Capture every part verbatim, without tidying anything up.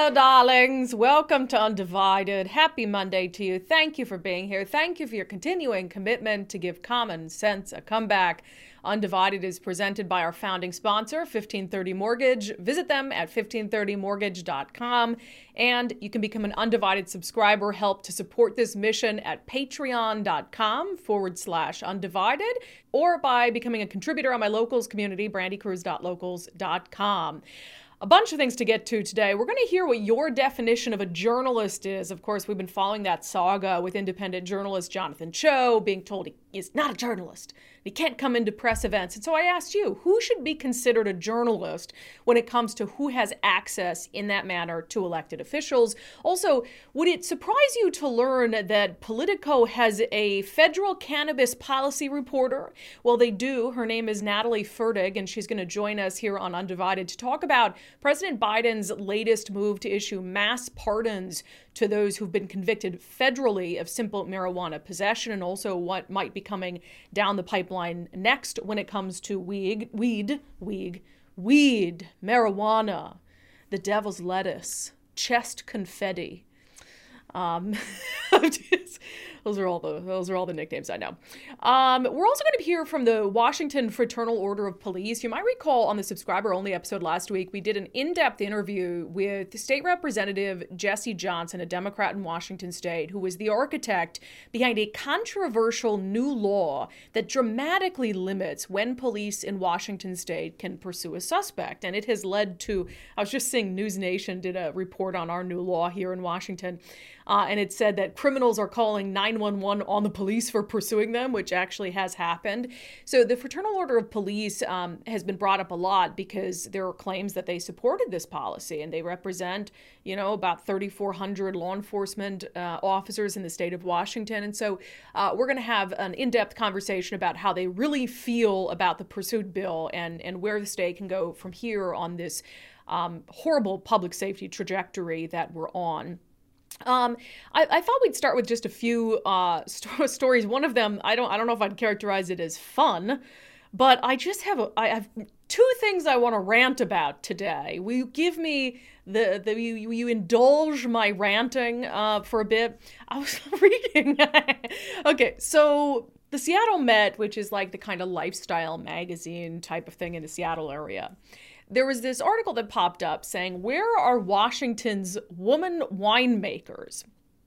Hello, darlings. Welcome to Undivided. Happy Monday to you. Thank you for being here. Thank you for your continuing commitment to give common sense a comeback. Undivided is presented by our founding sponsor, fifteen thirty Mortgage. Visit them at fifteen thirty mortgage dot com. And you can become an Undivided subscriber. Help to support this mission at patreon.com forward slash undivided, or by becoming a contributor on my locals community, brandy cruz dot locals dot com. A bunch of things to get to today. We're going to hear what your definition of a journalist is. Of course, we've been following that saga with independent journalist Jonathan Cho being told he is not a journalist. He can't come into press events. And so I asked you, who should be considered a journalist when it comes to who has access in that manner to elected officials? Also, would it surprise you to learn that Politico has a federal cannabis policy reporter? Well, they do. Her name is Natalie Fertig, and she's going to join us here on Undivided to talk about President Biden's latest move to issue mass pardons to those who've been convicted federally of simple marijuana possession, and also what might be coming down the pipeline next when it comes to weed, weed, weed, weed, marijuana, the devil's lettuce, chest confetti. Um, those are all the those are all the nicknames I know. Um, we're also going to hear from the Washington Fraternal Order of Police. You might recall on the subscriber-only episode last week, we did an in-depth interview with State Representative Jesse Johnson, a Democrat in Washington State, who was the architect behind a controversial new law that dramatically limits when police in Washington State can pursue a suspect. And it has led to, I was just seeing News Nation did a report on our new law here in Washington. Uh, and it said that criminals are calling nine one one on the police for pursuing them, which actually has happened. So the Fraternal Order of Police um, has been brought up a lot because there are claims that they supported this policy, and they represent, you know, about thirty-four hundred law enforcement uh, officers in the state of Washington. And so uh, we're going to have an in-depth conversation about how they really feel about the pursued bill and, and where the state can go from here on this um, horrible public safety trajectory that we're on. Um, I, I thought we'd start with just a few uh, st- stories. One of them, I don't, I don't know if I'd characterize it as fun, but I just have, a, I have two things I want to rant about today. Will you give me the, the you, you indulge my ranting uh, for a bit? I was reading. Okay, so the Seattle Met, which is like the kind of lifestyle magazine type of thing in the Seattle area, there was this article that popped up saying, where are Washington's woman winemakers?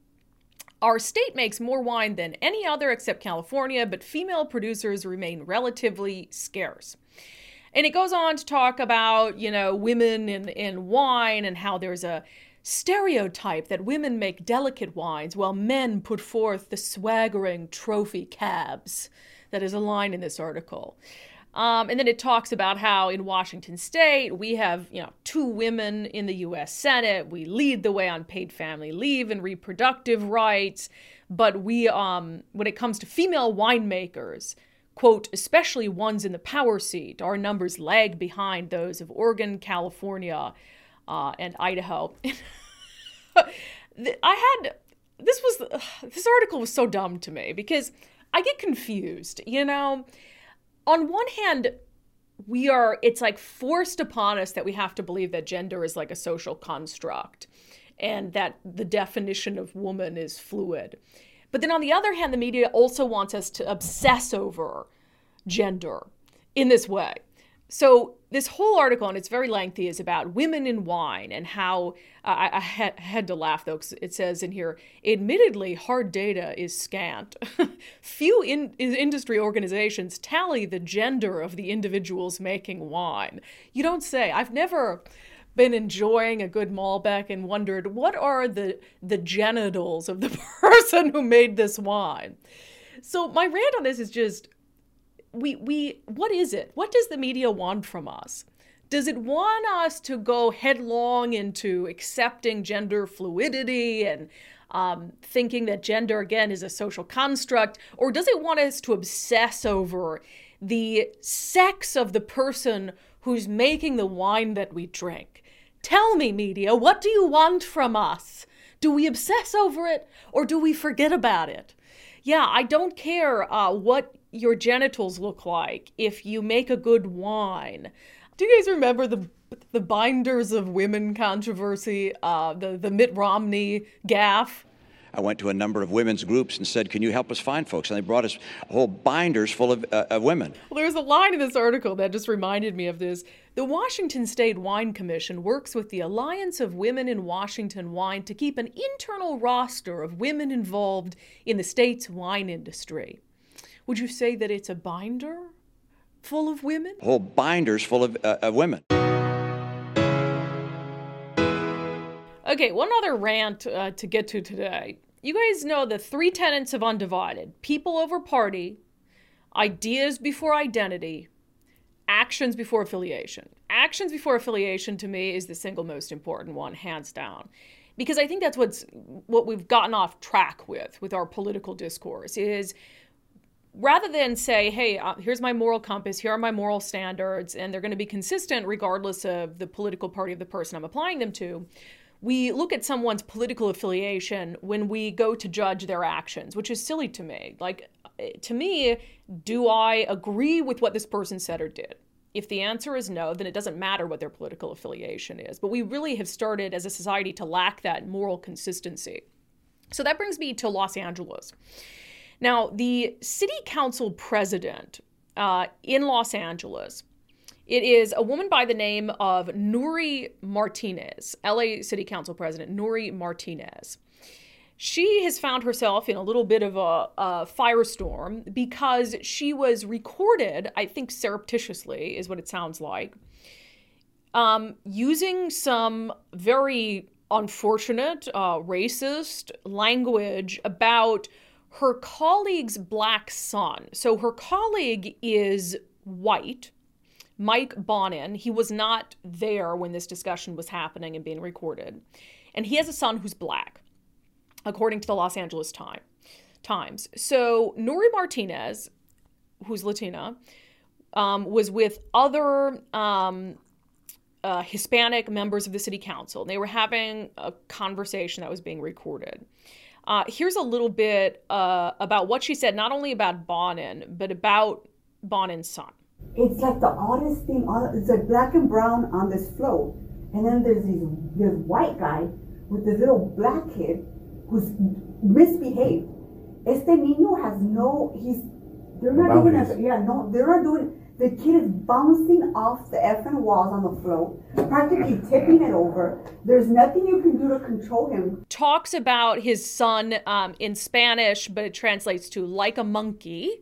Our state makes more wine than any other except California, but female producers remain relatively scarce. And it goes on to talk about, you know, women in, in wine and how there's a stereotype that women make delicate wines while men put forth the swaggering trophy cabs. That is a line in this article. Um, and then it talks about how in Washington State, we have, you know, two women in the U S Senate. We lead the way on paid family leave and reproductive rights. But we, um, when it comes to female winemakers, quote, especially ones in the power seat, our numbers lag behind those of Oregon, California, uh, and Idaho. I had, this was, uh, this article was so dumb to me because I get confused, you know. On one hand, we are, it's like forced upon us that we have to believe that gender is like a social construct and that the definition of woman is fluid. But then on the other hand, the media also wants us to obsess over gender in this way. So this whole article, and it's very lengthy, is about women in wine and how, uh, I, I had, had to laugh though, because it says in here, admittedly, hard data is scant. Few in, industry organizations tally the gender of the individuals making wine. You don't say. I've never been enjoying a good Malbec and wondered, what are the, the genitals of the person who made this wine? So my rant on this is just, We, we, what is it? What does the media want from us? Does it want us to go headlong into accepting gender fluidity and um, thinking that gender, again, is a social construct? Or does it want us to obsess over the sex of the person who's making the wine that we drink? Tell me, media, what do you want from us? Do we obsess over it or do we forget about it? Yeah, I don't care uh, what your genitals look like if you make a good wine. Do you guys remember the the binders of women controversy, uh, the, the Mitt Romney gaffe? I went to a number of women's groups and said, can you help us find folks? And they brought us whole binders full of, uh, of women. Well, there's a line in this article that just reminded me of this. The Washington State Wine Commission works with the Alliance of Women in Washington Wine to keep an internal roster of women involved in the state's wine industry. Would you say that it's a binder full of women? Whole binders full of, uh, of women. Okay, one other rant uh, to get to today. You guys know the three tenets of Undivided: people over party, ideas before identity, actions before affiliation. Actions before affiliation, to me, is the single most important one, hands down. Because I think that's what's what we've gotten off track with, with our political discourse, is rather than say, hey, uh, here's my moral compass, here are my moral standards, and they're going to be consistent regardless of the political party of the person I'm applying them to, we look at someone's political affiliation when we go to judge their actions, which is silly to me. Like, to me, do I agree with what this person said or did? If the answer is no, then it doesn't matter what their political affiliation is. But we really have started as a society to lack that moral consistency. So that brings me to Los Angeles. Now, the city council president uh, in Los Angeles, it is a woman by the name of Nury Martinez, L A City Council President Nury Martinez. She has found herself in a little bit of a, a firestorm because she was recorded, I think surreptitiously is what it sounds like, um, using some very unfortunate, uh, racist language about her colleague's black son. So her colleague is white, Mike Bonin. He was not there when this discussion was happening and being recorded. And he has a son who's black, according to the Los Angeles Time, Times. So Nury Martinez, who's Latina, um, was with other um, uh, Hispanic members of the city council. And they were having a conversation that was being recorded. Uh, here's a little bit uh, about what she said, not only about Bonin, but about Bonin's son. It's like the oddest thing. It's like black and brown on this float. And then there's this, this white guy with this little black kid who's misbehaved. Este niño has no, he's, they're not even, a, yeah, no, they're not doing, the kid is bouncing off the effing walls on the float, practically tipping it over. There's nothing you can do to control him. Talks about his son um, in Spanish, but it translates to like a monkey.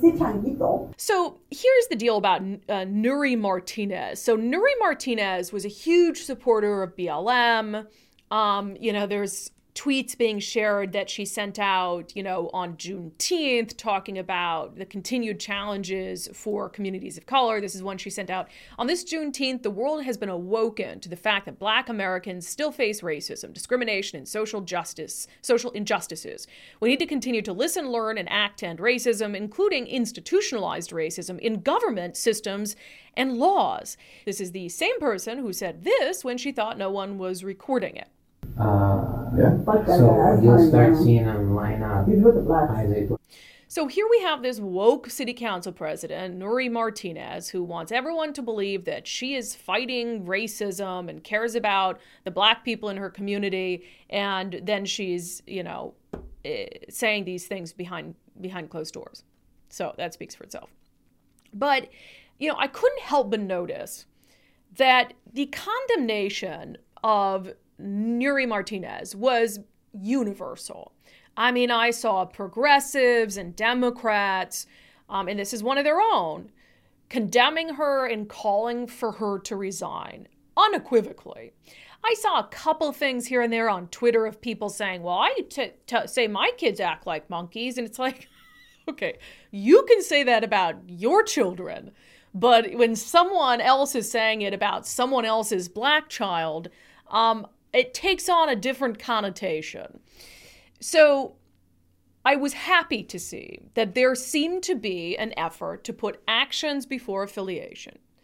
So here's the deal about uh, Nury Martinez. So Nury Martinez was a huge supporter of B L M. Um, you know, there's tweets being shared that she sent out, you know, on Juneteenth, talking about the continued challenges for communities of color. This is one she sent out. On this Juneteenth, the world has been awoken to the fact that Black Americans still face racism, discrimination, and social justice, social injustices. We need to continue to listen, learn, and act to end racism, including institutionalized racism in government systems and laws. This is the same person who said this when she thought no one was recording it. Uh, yeah. So you'll start seeing them line up. Isaac. So here we have this woke city council president, Nury Martinez, who wants everyone to believe that she is fighting racism and cares about the black people in her community, and then she's, you know, saying these things behind behind closed doors. So that speaks for itself. But, you know, I couldn't help but notice that the condemnation of Nury Martinez was universal. I mean, I saw progressives and Democrats, um, and this is one of their own, condemning her and calling for her to resign, unequivocally. I saw a couple things here and there on Twitter of people saying, well, I t- t- say my kids act like monkeys, and it's like, okay, you can say that about your children, but when someone else is saying it about someone else's black child, um, it takes on a different connotation. So I was happy to see that there seemed to be an effort to put actions before affiliation,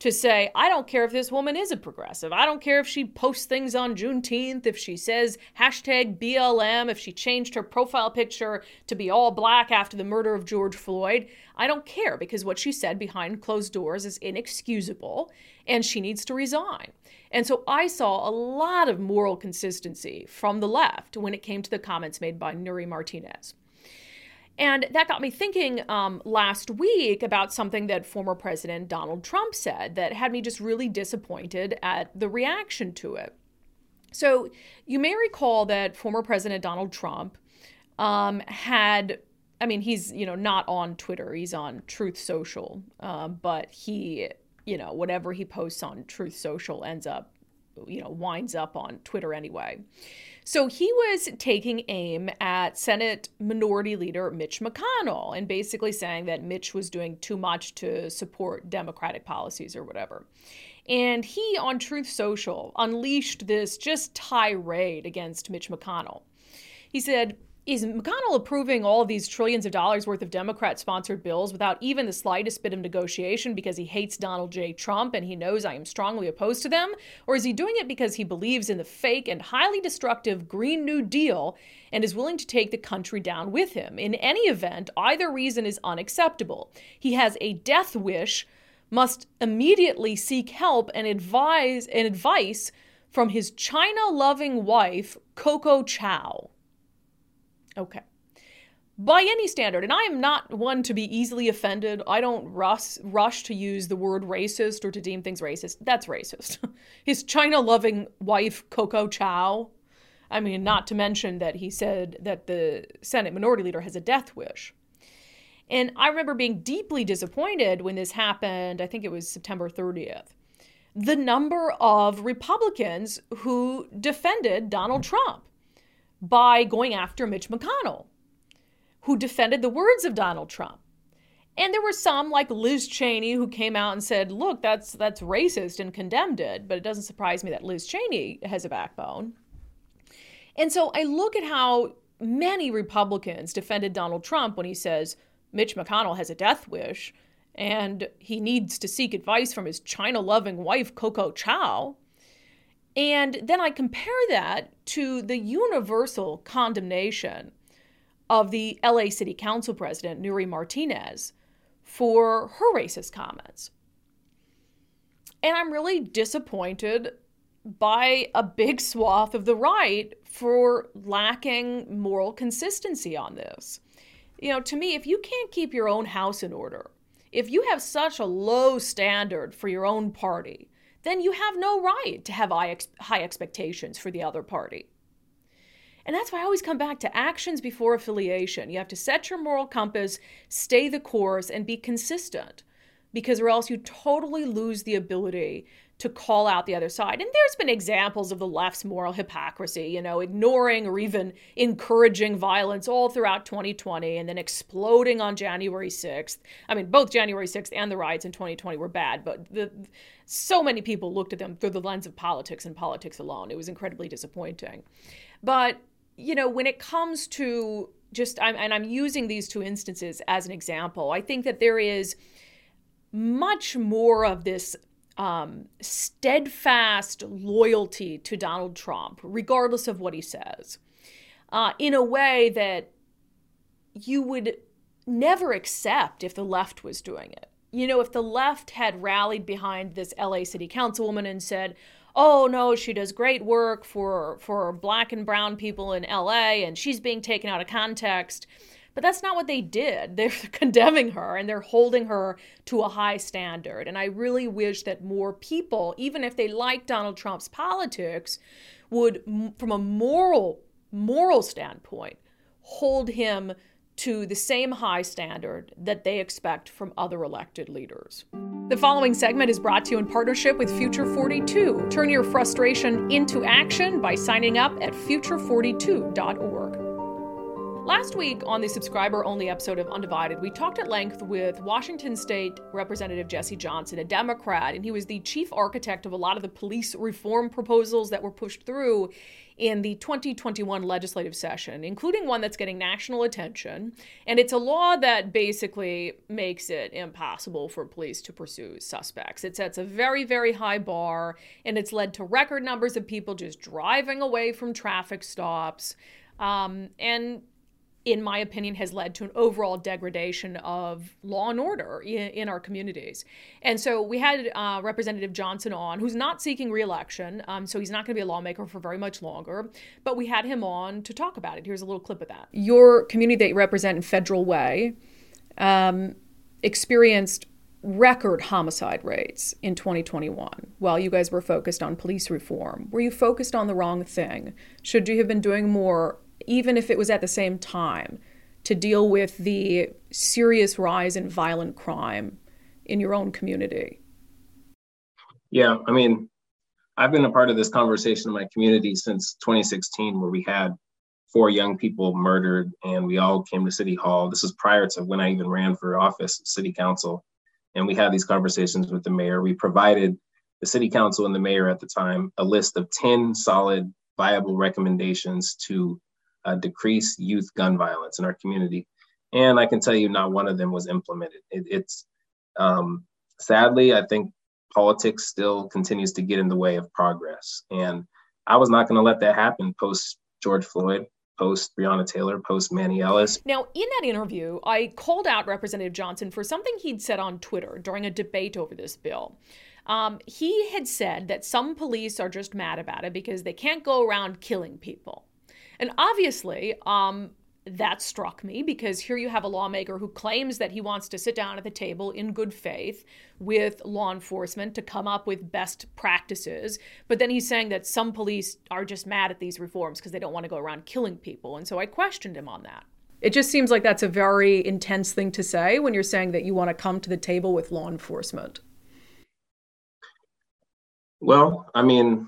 to say, I don't care if this woman is a progressive. I don't care if she posts things on Juneteenth, if she says hashtag B L M, if she changed her profile picture to be all black after the murder of George Floyd. I don't care, because what she said behind closed doors is inexcusable and she needs to resign. And so I saw a lot of moral consistency from the left when it came to the comments made by Nury Martinez. And that got me thinking um, last week about something that former President Donald Trump said that had me just really disappointed at the reaction to it. So you may recall that former President Donald Trump um, had, I mean, he's, you know, not on Twitter, he's on Truth Social, uh, but he, you know, whatever he posts on Truth Social ends up, you know, winds up on Twitter anyway. So he was taking aim at Senate Minority Leader Mitch McConnell and basically saying that Mitch was doing too much to support Democratic policies or whatever. And he, on Truth Social, unleashed this just tirade against Mitch McConnell. He said, is McConnell approving all of these trillions of dollars worth of Democrat-sponsored bills without even the slightest bit of negotiation because he hates Donald J. Trump and he knows I am strongly opposed to them? Or is he doing it because he believes in the fake and highly destructive Green New Deal and is willing to take the country down with him? In any event, either reason is unacceptable. He has a death wish, must immediately seek help and advise and advice from his China-loving wife, Coco Chow. Okay. By any standard, and I am not one to be easily offended. I don't rush, rush to use the word racist or to deem things racist. That's racist. His China-loving wife, Coco Chow. I mean, not to mention that he said that the Senate Minority Leader has a death wish. And I remember being deeply disappointed when this happened. I think it was September thirtieth. The number of Republicans who defended Donald Trump by going after Mitch McConnell, who defended the words of Donald Trump. And there were some, like Liz Cheney, who came out and said, look, that's that's racist, and condemned it. But it doesn't surprise me that Liz Cheney has a backbone. And so I look at how many Republicans defended Donald Trump when he says Mitch McConnell has a death wish and he needs to seek advice from his China-loving wife, Coco Chow. And then I compare that to the universal condemnation of the L A City Council President, Nury Martinez, for her racist comments. And I'm really disappointed by a big swath of the right for lacking moral consistency on this. You know, to me, if you can't keep your own house in order, if you have such a low standard for your own party, then you have no right to have high, ex- high expectations for the other party. And that's why I always come back to actions before affiliation. You have to set your moral compass, stay the course, and be consistent, because or else you totally lose the ability to call out the other side. And there's been examples of the left's moral hypocrisy, you know, ignoring or even encouraging violence all throughout twenty twenty and then exploding on January sixth. I mean, both January sixth and the riots in twenty twenty were bad, but the, so many people looked at them through the lens of politics and politics alone. It was incredibly disappointing. But, you know, when it comes to just, I'm, and I'm using these two instances as an example, I think that there is much more of this Um, steadfast loyalty to Donald Trump, regardless of what he says, uh, in a way that you would never accept if the left was doing it. You know, if the left had rallied behind this L A City Councilwoman and said, oh, no, she does great work for, for black and brown people in L A, and she's being taken out of context. But that's not what they did. They're condemning her and they're holding her to a high standard. And I really wish that more people, even if they like Donald Trump's politics, would, from a moral, moral standpoint, hold him to the same high standard that they expect from other elected leaders. The following segment is brought to you in partnership with Future forty-two. Turn your frustration into action by signing up at future forty-two dot org. Last week on the subscriber-only episode of Undivided, we talked at length with Washington State Representative Jesse Johnson, a Democrat, and he was the chief architect of a lot of the police reform proposals that were pushed through in the twenty twenty-one legislative session, including one that's getting national attention. And it's a law that basically makes it impossible for police to pursue suspects. It sets a very, very high bar, and it's led to record numbers of people just driving away from traffic stops. Um, and in my opinion, has led to an overall degradation of law and order in, in our communities. And so we had uh, Representative Johnson on, who's not seeking re-election, um, so he's not going to be a lawmaker for very much longer, but we had him on to talk about it. Here's a little clip of that. Your community that you represent in Federal Way um, experienced record homicide rates in twenty twenty-one while you guys were focused on police reform. Were you focused on the wrong thing? Should you have been doing more, even if it was at the same time, to deal with the serious rise in violent crime in your own community? Yeah, I mean, I've been a part of this conversation in my community since twenty sixteen, where we had four young people murdered and we all came to City Hall. This was prior to when I even ran for office, City Council. And we had these conversations with the mayor. We provided the City Council and the mayor at the time a list of ten solid, viable recommendations to Uh, decrease youth gun violence in our community. And I can tell you not one of them was implemented. It, it's um, sadly, I think politics still continues to get in the way of progress. And I was not going to let that happen post George Floyd, post Breonna Taylor, post Manny Ellis. Now, in that interview, I called out Representative Johnson for something he'd said on Twitter during a debate over this bill. Um, he had said that some police are just mad about it because they can't go around killing people. And obviously, um, that struck me because here you have a lawmaker who claims that he wants to sit down at the table in good faith with law enforcement to come up with best practices. But then he's saying that some police are just mad at these reforms because they don't want to go around killing people. And so I questioned him on that. It just seems like that's a very intense thing to say when you're saying that you want to come to the table with law enforcement. Well, I mean,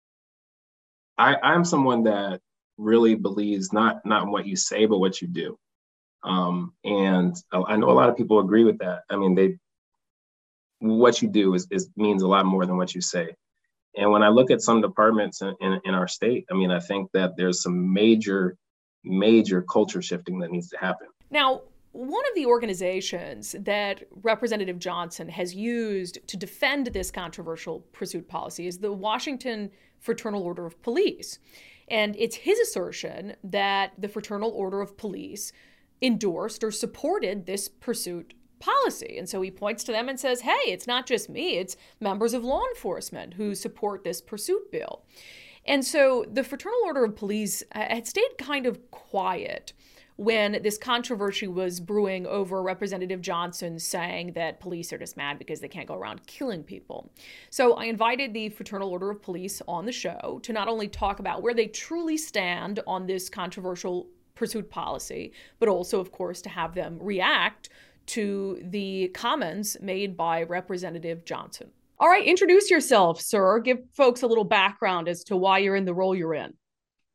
I, I'm someone that really believes not not in what you say, but what you do. Um, and I know a lot of people agree with that. I mean, they what you do is, is means a lot more than what you say. And when I look at some departments in, in, in our state, I mean, I think that there's some major, major culture shifting that needs to happen. Now, one of the organizations that Representative Johnson has used to defend this controversial pursuit policy is the Washington Fraternal Order of Police. And it's his assertion that the Fraternal Order of Police endorsed or supported this pursuit policy. And so he points to them and says, hey, it's not just me, it's members of law enforcement who support this pursuit bill. And so the Fraternal Order of Police had stayed kind of quiet when this controversy was brewing over Representative Johnson saying that police are just mad because they can't go around killing people. So I invited the Fraternal Order of Police on the show to not only talk about where they truly stand on this controversial pursuit policy, but also, of course, to have them react to the comments made by Representative Johnson. All right, introduce yourself, sir. Give folks a little background as to why you're in the role you're in.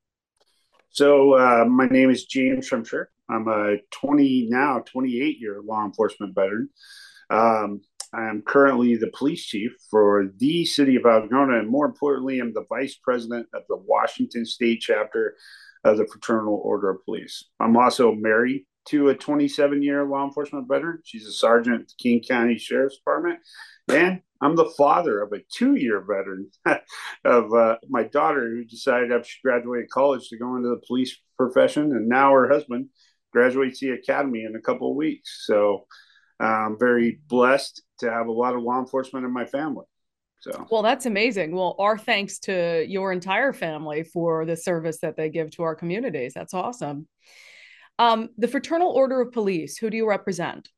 So uh, my name is James Shrimshire. I'm a twenty now twenty-eight year law enforcement veteran. Um, I'm currently the police chief for the city of Algona, and more importantly, I'm the vice president of the Washington State chapter of the Fraternal Order of Police. I'm also married to a twenty-seven year law enforcement veteran. She's a sergeant at the King County Sheriff's Department. And I'm the father of a two-year veteran of uh, my daughter who decided after she graduated college to go into the police profession. And now her husband graduates the academy in a couple of weeks. So I'm very blessed to have a lot of law enforcement in my family. So, well, that's amazing. Well, our thanks to your entire family for the service that they give to our communities. That's awesome. Um, the Fraternal Order of Police, who do you represent?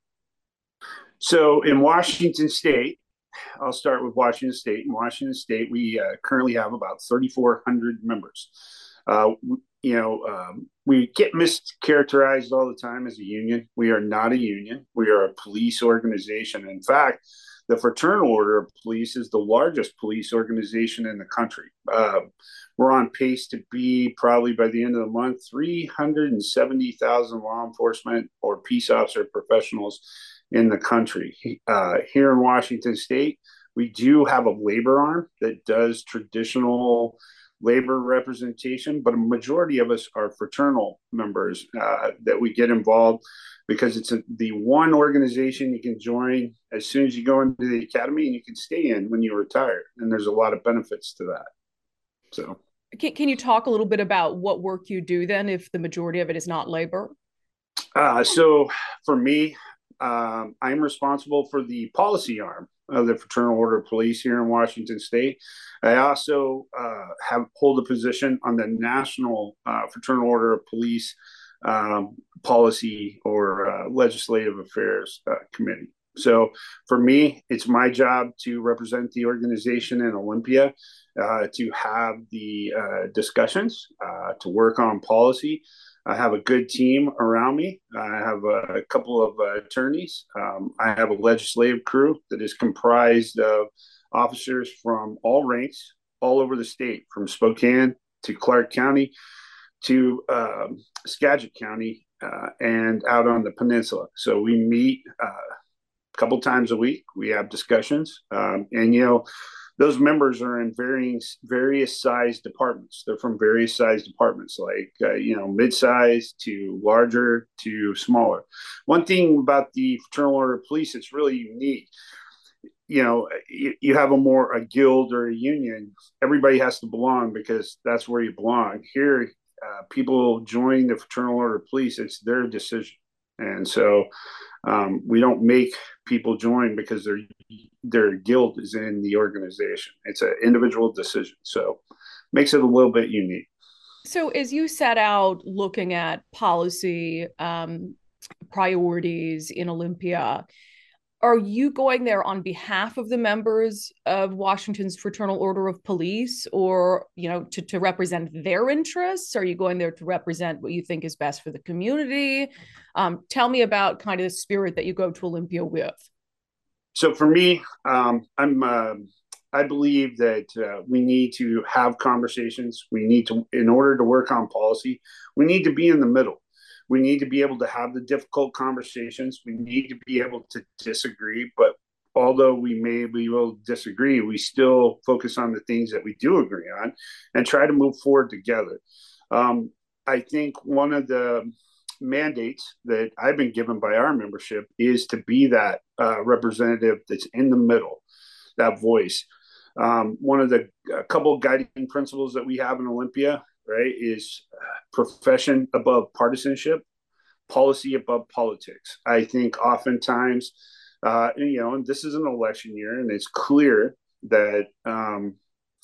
So in Washington State, I'll start with Washington State. In Washington State, we uh, currently have about thirty-four hundred members. Uh, you know, um, we get mischaracterized all the time as a union. We are not a union. We are a police organization. In fact, the Fraternal Order of Police is the largest police organization in the country. Uh, we're on pace to be probably by the end of the month, three hundred seventy thousand law enforcement or peace officer professionals in the country. Uh, here in Washington State, we do have a labor arm that does traditional labor representation, but a majority of us are fraternal members uh, that we get involved because it's a, the one organization you can join as soon as you go into the academy, and you can stay in when you retire. And there's a lot of benefits to that. So can, can you talk a little bit about what work you do then, if the majority of it is not labor? Uh, so for me, um, I'm responsible for the policy arm of the Fraternal Order of Police here in Washington State. I also uh, have hold a position on the National uh, Fraternal Order of Police um, Policy or uh, Legislative Affairs uh, Committee. So for me, it's my job to represent the organization in Olympia, uh, to have the uh, discussions, uh, to work on policy. I have a good team around me. I have a, a couple of uh, attorneys. Um, I have a legislative crew that is comprised of officers from all ranks, all over the state, from Spokane to Clark County to um, Skagit County uh, and out on the peninsula. So we meet uh, a couple times a week. We have discussions. Um, and, you know, those members are in varying various size departments. They're from various size departments, like, uh, you know, mid-size to larger to smaller. One thing about the Fraternal Order of Police, it's really unique. You know, you, you have a more a guild or a union. Everybody has to belong because that's where you belong. Here, uh, people join the Fraternal Order of Police. It's their decision. And so um, we don't make people join because their their guild is in the organization. It's an individual decision. So makes it a little bit unique. So as you set out looking at policy um, priorities in Olympia, are you going there on behalf of the members of Washington's Fraternal Order of Police, or, you know, to, to represent their interests? Are you going there to represent what you think is best for the community? Um, tell me about kind of the spirit that you go to Olympia with. So for me, um, I'm, uh, I believe that uh, we need to have conversations. We need to, in order to work on policy, we need to be in the middle. We need to be able to have the difficult conversations. We need to be able to disagree. But although we may be able to disagree, we still focus on the things that we do agree on and try to move forward together. Um, I think one of the mandates that I've been given by our membership is to be that uh, representative that's in the middle, that voice. Um, one of the a couple of guiding principles that we have in Olympia, right, is profession above partisanship, policy above politics. I think oftentimes, uh, and, you know, and this is an election year, and it's clear that, um,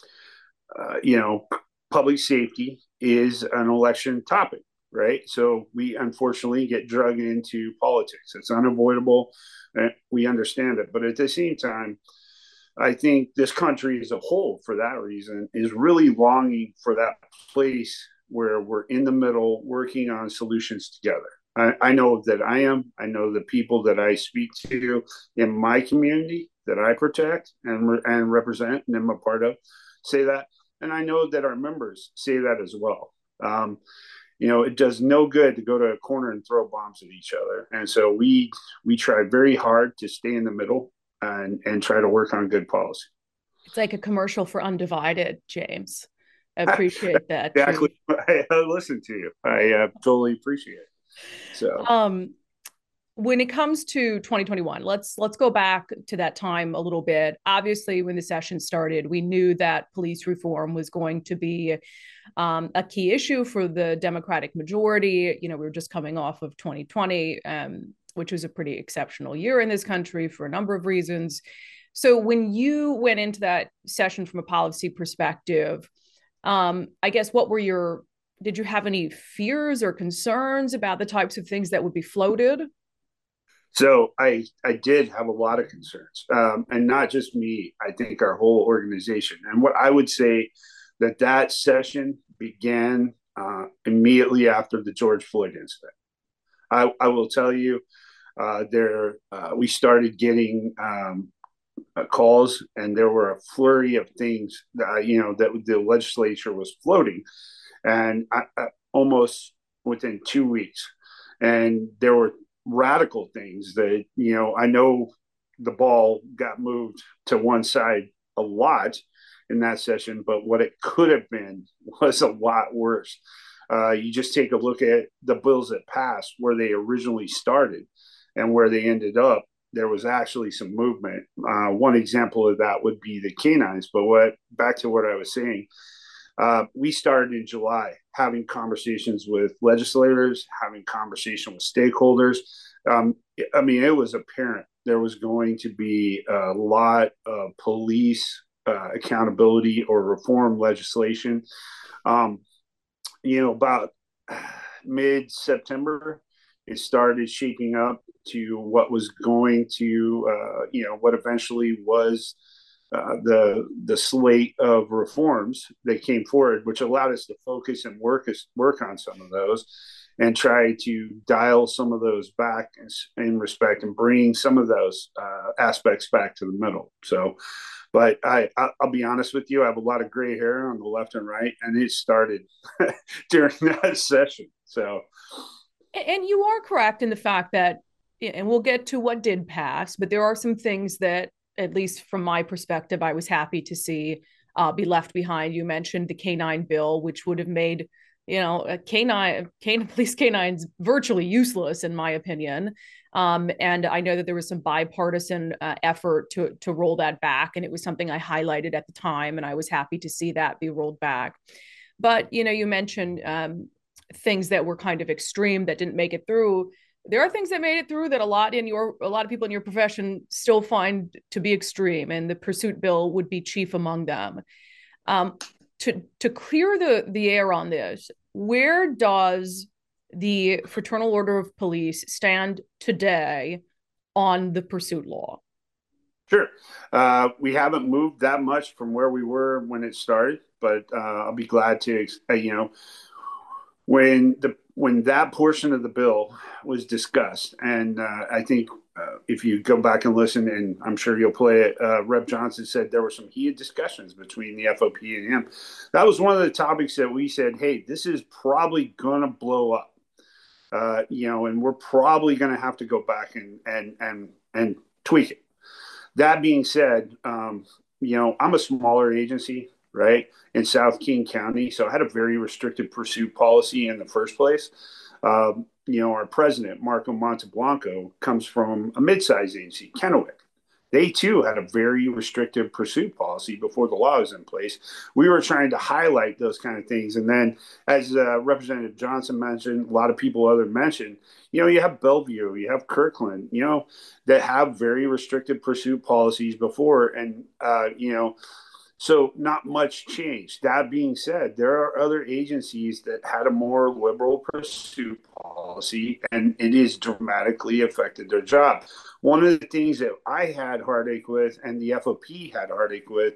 uh, you know, public safety is an election topic, right? So we unfortunately get dragged into politics. It's unavoidable. And we understand it. But at the same time, I think this country as a whole, for that reason, is really longing for that place where we're in the middle working on solutions together. I, I know that I am. I know the people that I speak to in my community that I protect and, and represent and am a part of say that. And I know that our members say that as well. Um, you know, it does no good to go to a corner and throw bombs at each other. And so we we try very hard to stay in the middle and, and try to work on good policy. It's like a commercial for Undivided, James. I appreciate that. Exactly. I, I listen to you. I uh, totally appreciate it. So, um, when it comes to twenty twenty-one, let's let's go back to that time a little bit. Obviously, when the session started, we knew that police reform was going to be um, a key issue for the Democratic majority. You know, we were just coming off of twenty twenty, um, which was a pretty exceptional year in this country for a number of reasons. So when you went into that session from a policy perspective, um, I guess what were your, did you have any fears or concerns about the types of things that would be floated? So I, I did have a lot of concerns, um, and not just me, I think our whole organization. And what I would say that that session began uh, immediately after the George Floyd incident. I, I will tell you, uh, there uh, we started getting um, uh, calls, and there were a flurry of things that, you know, that the legislature was floating, and I, I, almost within two weeks, and there were radical things that, you know, I know the ball got moved to one side a lot in that session, but what it could have been was a lot worse. Uh, you just take a look at the bills that passed, where they originally started and where they ended up. There was actually some movement. Uh, one example of that would be the canines. But what back to what I was saying, uh, we started in July having conversations with legislators, having conversation with stakeholders. Um, I mean, it was apparent there was going to be a lot of police uh, accountability or reform legislation. Um, you know, about mid-September, it started shaping up to what was going to, uh, you know, what eventually was uh, the the slate of reforms that came forward, which allowed us to focus and work work on some of those, and try to dial some of those back in, in respect, and bring some of those uh, aspects back to the middle. So, but I, I'll be honest with you, I have a lot of gray hair on the left and right, and it started during that session. So, and you are correct in the fact that, and we'll get to what did pass, but there are some things that, at least from my perspective, I was happy to see uh, be left behind. You mentioned the canine bill, which would have made, you know, a canine, canine police canines virtually useless, in my opinion. Um, and I know that there was some bipartisan uh, effort to to roll that back, and it was something I highlighted at the time, and I was happy to see that be rolled back. But, you know, you mentioned um, things that were kind of extreme that didn't make it through. There are things that made it through that a lot in your a lot of people in your profession still find to be extreme, and the pursuit bill would be chief among them. Um, to to clear the the air on this, where does the Fraternal Order of Police stand today on the pursuit law? Sure. Uh, we haven't moved that much from where we were when it started, but uh, I'll be glad to, uh, you know, when the when that portion of the bill was discussed, and uh, I think uh, if you go back and listen, and I'm sure you'll play it, uh, Representative Johnson said there were some heated discussions between the F O P and him. That was one of the topics that we said, hey, this is probably going to blow up, uh, you know, and we're probably going to have to go back and and and and tweak it. That being said, um, you know, I'm a smaller agency, right, in South King County, so I had a very restricted pursuit policy in the first place. Um, you know, our president, Marco Monteblanco, comes from a mid-sized agency, Kennewick. They, too, had a very restrictive pursuit policy before the law was in place. We were trying to highlight those kind of things. And then, as uh, Representative Johnson mentioned, a lot of people other mentioned, you know, you have Bellevue, you have Kirkland, you know, that have very restrictive pursuit policies before. And, uh, you know, so not much changed. That being said, there are other agencies that had a more liberal pursuit policy, and it has dramatically affected their job. One of the things that I had heartache with, and the F O P had heartache with,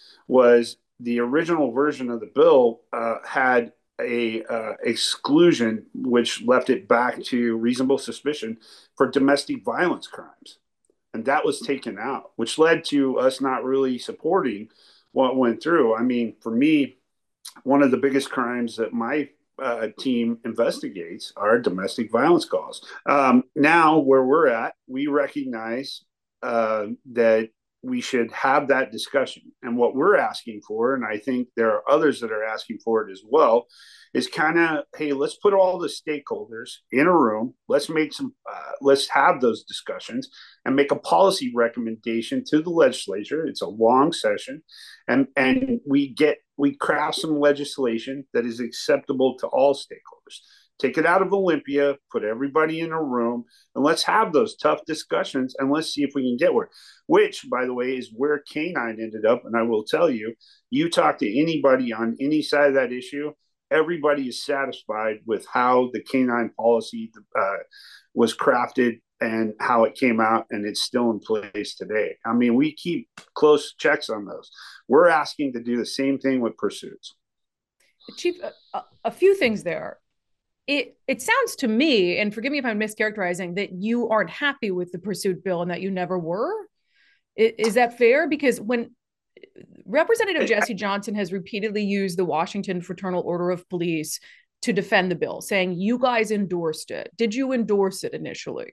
was the original version of the bill uh, had a uh, exclusion which left it back to reasonable suspicion for domestic violence crimes. And that was taken out, which led to us not really supporting what went through. I mean, for me, one of the biggest crimes that my uh, team investigates are domestic violence calls. Um, now, where we're at, we recognize uh, that we should have that discussion. And what we're asking for, and I think there are others that are asking for it as well, is kind of, hey, let's put all the stakeholders in a room. Let's make some, uh, let's have those discussions and make a policy recommendation to the legislature. It's a long session, and and we get we craft some legislation that is acceptable to all stakeholders. Take it out of Olympia, put everybody in a room, and let's have those tough discussions, and let's see if we can get where. Which, by the way, is where canine ended up. And I will tell you, you talk to anybody on any side of that issue, everybody is satisfied with how the canine policy uh, was crafted and how it came out, and it's still in place today. I mean, we keep close checks on those. We're asking to do the same thing with pursuits. Chief, a, a few things there. It it sounds to me, and forgive me if I'm mischaracterizing, that you aren't happy with the pursuit bill and that you never were. Is, is that fair? Because when Representative Jesse Johnson has repeatedly used the Washington Fraternal Order of Police to defend the bill, saying you guys endorsed it. Did you endorse it initially?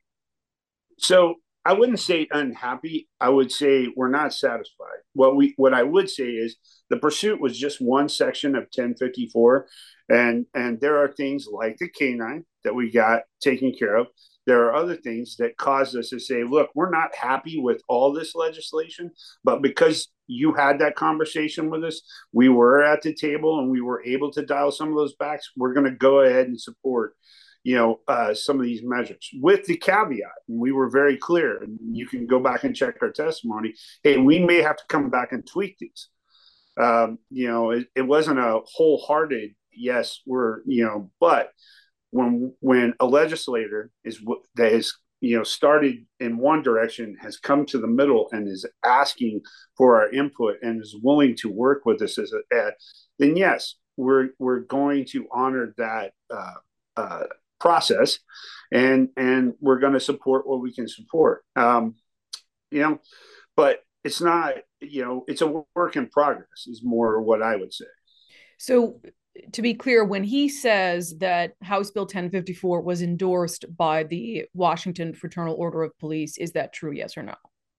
So I wouldn't say unhappy. I would say we're not satisfied. What we what I would say is the pursuit was just one section of ten fifty-four, and and there are things like the canine that we got taken care of. There are other things that caused us to say, look, we're not happy with all this legislation, but because you had that conversation with us, we were at the table and we were able to dial some of those backs. We're going to go ahead and support, you know, uh, some of these measures with the caveat. And we were very clear, and you can go back and check our testimony. Hey, we may have to come back and tweak these. Um, you know, it, it wasn't a wholehearted, yes, we're, you know, but when, when a legislator is that is, you know, started in one direction, has come to the middle and is asking for our input and is willing to work with us as a, uh, then yes, we're, we're going to honor that, uh, uh, process, and and we're going to support what we can support. Um, you know, but it's not, you know, it's a work in progress is more what I would say. So to be clear, when he says that House Bill ten fifty-four was endorsed by the Washington Fraternal Order of Police, is that true? Yes or no?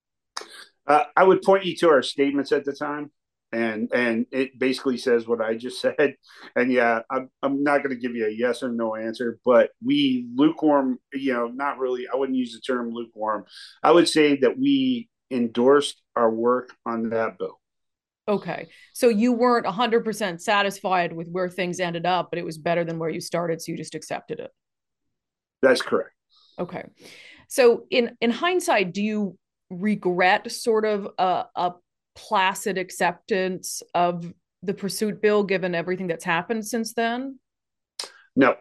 Uh, I would point you to our statements at the time. And and it basically says what I just said. And yeah, I'm, I'm not going to give you a yes or no answer, but we lukewarm, you know, not really, I wouldn't use the term lukewarm. I would say that we endorsed our work on that bill. Okay. So you weren't one hundred percent satisfied with where things ended up, but it was better than where you started, so you just accepted it. That's correct. Okay. So in, in hindsight, do you regret sort of a, a placid acceptance of the pursuit bill given everything that's happened since then? No.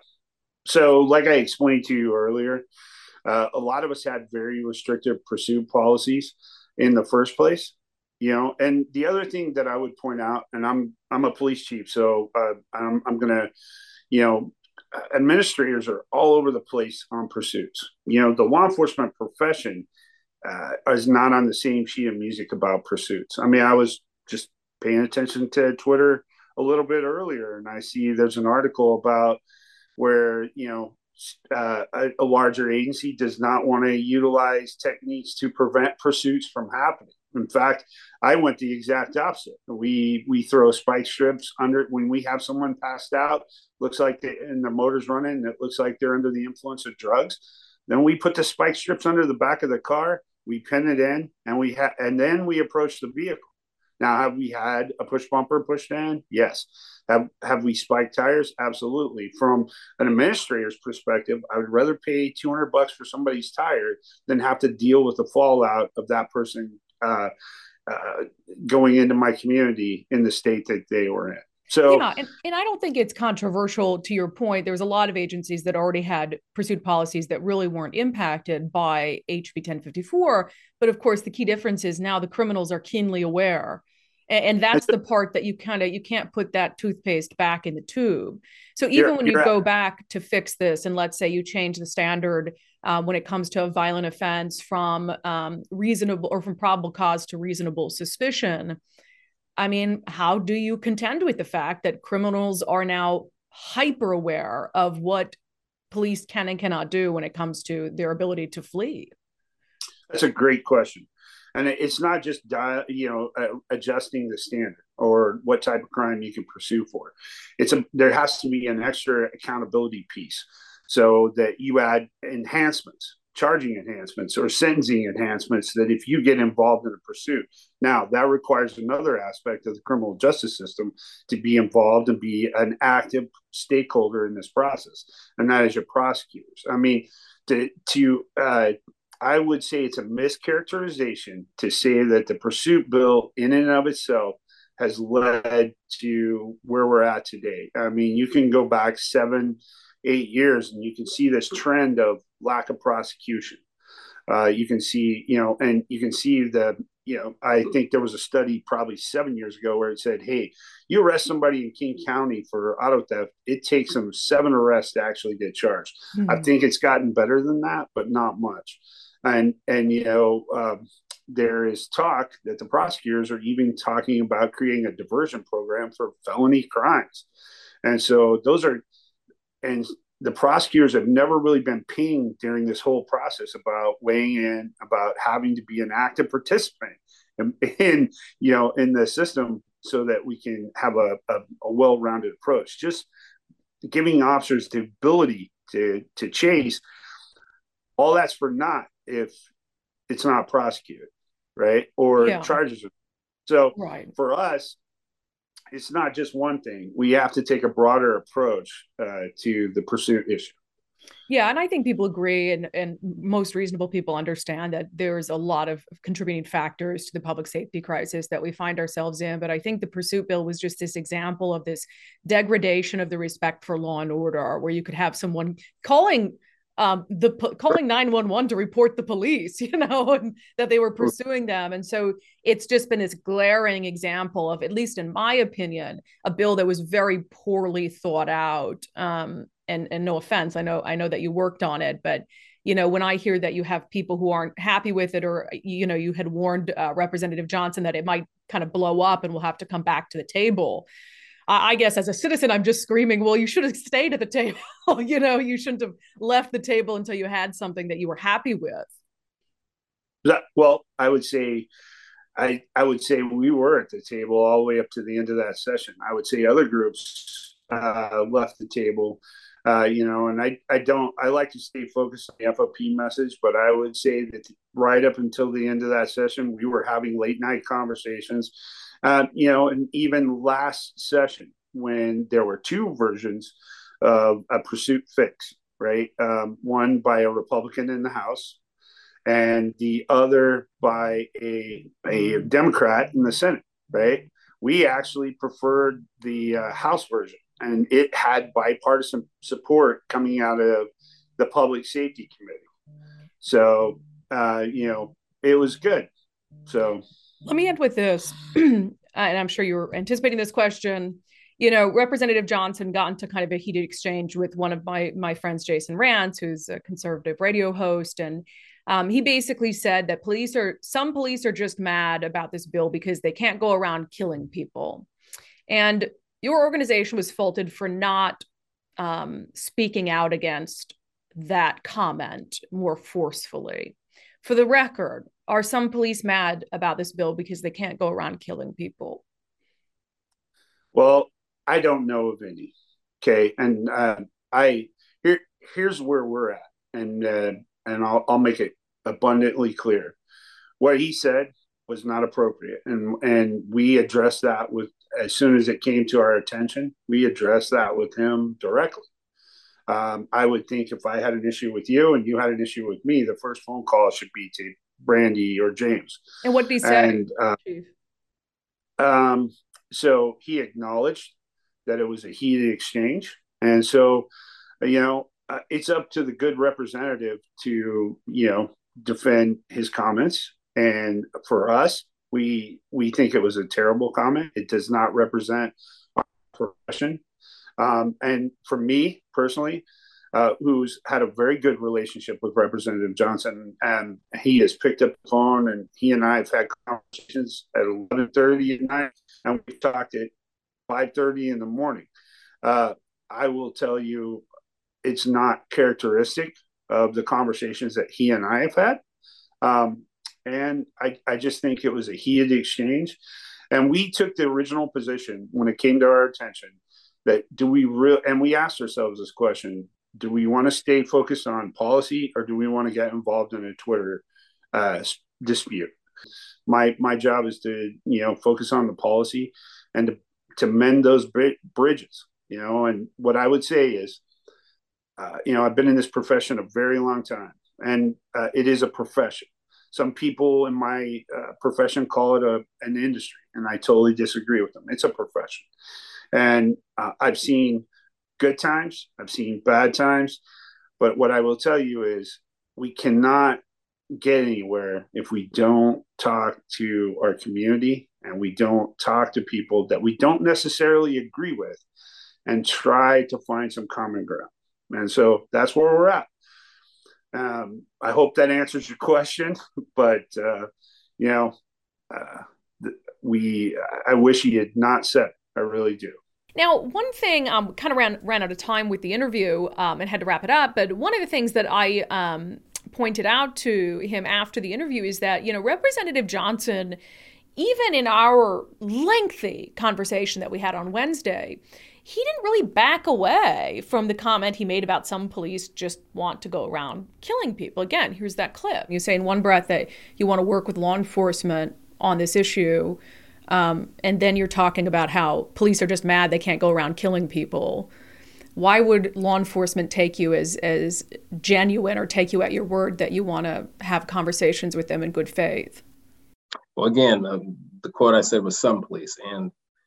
So like I explained to you earlier, uh, a lot of us had very restrictive pursuit policies in the first place, you know. And the other thing that I would point out, and I'm I'm a police chief, so uh, I'm I'm gonna, you know, administrators are all over the place on pursuits. You know, the law enforcement profession Uh, is not on the same sheet of music about pursuits. I mean, I was just paying attention to Twitter a little bit earlier, and I see there's an article about where, you know, uh, a, a larger agency does not want to utilize techniques to prevent pursuits from happening. In fact, I went the exact opposite. We we throw spike strips under when we have someone passed out, looks like they, and the motor's running, it looks like they're under the influence of drugs. Then we put the spike strips under the back of the car. We pin it in, and we ha- and then we approach the vehicle. Now, have we had a push bumper pushed in? Yes. Have have we spiked tires? Absolutely. From an administrator's perspective, I would rather pay two hundred bucks for somebody's tire than have to deal with the fallout of that person uh, uh, going into my community in the state that they were in. So, yeah, and, and I don't think it's controversial to your point. There was a lot of agencies that already had pursuit policies that really weren't impacted by H B ten fifty-four. But of course, the key difference is now the criminals are keenly aware. And, and that's the part that you kind of, you can't put that toothpaste back in the tube. So even when you go back to fix this, and let's say you change the standard uh, when it comes to a violent offense from um, reasonable or from probable cause to reasonable suspicion, I mean, how do you contend with the fact that criminals are now hyper aware of what police can and cannot do when it comes to their ability to flee? That's a great question. And it's not just, you know, uh, adjusting the standard or what type of crime you can pursue for. It's a, there has to be an extra accountability piece so that you add enhancements, charging enhancements or sentencing enhancements that if you get involved in a pursuit. Now, that requires another aspect of the criminal justice system to be involved and be an active stakeholder in this process, and that is your prosecutors. I mean, to, to uh, I would say it's a mischaracterization to say that the pursuit bill in and of itself has led to where we're at today. I mean, you can go back seven, eight years and you can see this trend of lack of prosecution. Uh, you can see, you know, and you can see the you know, I think there was a study probably seven years ago where it said, hey, you arrest somebody in King County for auto theft, it takes them seven arrests to actually get charged. Mm-hmm. I think it's gotten better than that, but not much. And, and you know, um, there is talk that the prosecutors are even talking about creating a diversion program for felony crimes. And so those are, and the prosecutors have never really been pinged during this whole process about weighing in, about having to be an active participant in, in you know, in the system so that we can have a, a, a well-rounded approach. Just giving officers the ability to, to chase, all that's for naught if it's not prosecuted, right? Or yeah. charges. So right. for us, it's not just one thing. We have to take a broader approach uh, to the pursuit issue. Yeah, and I think people agree, and, and most reasonable people understand that there's a lot of contributing factors to the public safety crisis that we find ourselves in. But I think the pursuit bill was just this example of this degradation of the respect for law and order, where you could have someone calling um, the calling nine one one to report the police, you know, and that they were pursuing them. And so it's just been this glaring example of, at least in my opinion, a bill that was very poorly thought out. Um, and, and no offense, I know, I know that you worked on it, but, you know, when I hear that you have people who aren't happy with it, or, you know, you had warned uh, Representative Johnson that it might kind of blow up and we'll have to come back to the table. I guess as a citizen, I'm just screaming, well, you should have stayed at the table. You know, you shouldn't have left the table until you had something that you were happy with. Well, I would say, I, I would say we were at the table all the way up to the end of that session. I would say other groups uh, left the table, uh, you know, and I, I don't, I like to stay focused on the F O P message, but I would say that right up until the end of that session, we were having late night conversations. Uh, you know, and even last session, when there were two versions of a pursuit fix, right? Um, one by a Republican in the House and the other by a, a Democrat in the Senate, right? We actually preferred the uh, House version, and it had bipartisan support coming out of the Public Safety Committee. So, uh, you know, it was good. So let me end with this, and I'm sure you were anticipating this question. You know, Representative Johnson got into kind of a heated exchange with one of my my friends, Jason Rantz, who's a conservative radio host, and um, he basically said that police are some police are just mad about this bill because they can't go around killing people. And your organization was faulted for not um, speaking out against that comment more forcefully. For the record, are some police mad about this bill because they can't go around killing people? Well, I don't know of any. Okay, and uh, I here here's where we're at, and uh, and I'll I'll make it abundantly clear. What he said was not appropriate, and and we addressed that with as soon as it came to our attention. We addressed that with him directly. Um, I would think if I had an issue with you and you had an issue with me, the first phone call should be to Brandy or James. And what did he say? And, uh, um, so he acknowledged that it was a heated exchange. And so, you know, uh, it's up to the good representative to, you know, defend his comments. And for us, we we think it was a terrible comment. It does not represent our profession. Um, and for me personally, uh, who's had a very good relationship with Representative Johnson, and he has picked up the phone, and he and I have had conversations at eleven thirty at night, and we've talked at five thirty in the morning. Uh, I will tell you, it's not characteristic of the conversations that he and I have had. Um, and I, I just think it was a heated exchange. And we took the original position when it came to our attention that do we real and we asked ourselves this question: do we want to stay focused on policy, or do we want to get involved in a Twitter uh, dispute? My my job is to you know focus on the policy and to to mend those bridges. You know, and what I would say is, uh, you know, I've been in this profession a very long time, and uh, it is a profession. Some people in my uh, profession call it a an industry, and I totally disagree with them. It's a profession. And uh, I've seen good times, I've seen bad times, but what I will tell you is we cannot get anywhere if we don't talk to our community and we don't talk to people that we don't necessarily agree with and try to find some common ground. And so that's where we're at. Um, I hope that answers your question, but, uh, you know, uh, we, I wish he had not said, I really do. Now, one thing, um, kind of ran, ran out of time with the interview um, and had to wrap it up, but one of the things that I um, pointed out to him after the interview is that, you know, Representative Johnson, even in our lengthy conversation that we had on Wednesday, he didn't really back away from the comment he made about some police just want to go around killing people. Again, here's that clip. You say in one breath that you want to work with law enforcement on this issue, um, and then you're talking about how police are just mad they can't go around killing people. Why would law enforcement take you as, as genuine or take you at your word that you want to have conversations with them in good faith? Well, again, uh, the quote I said was some police, and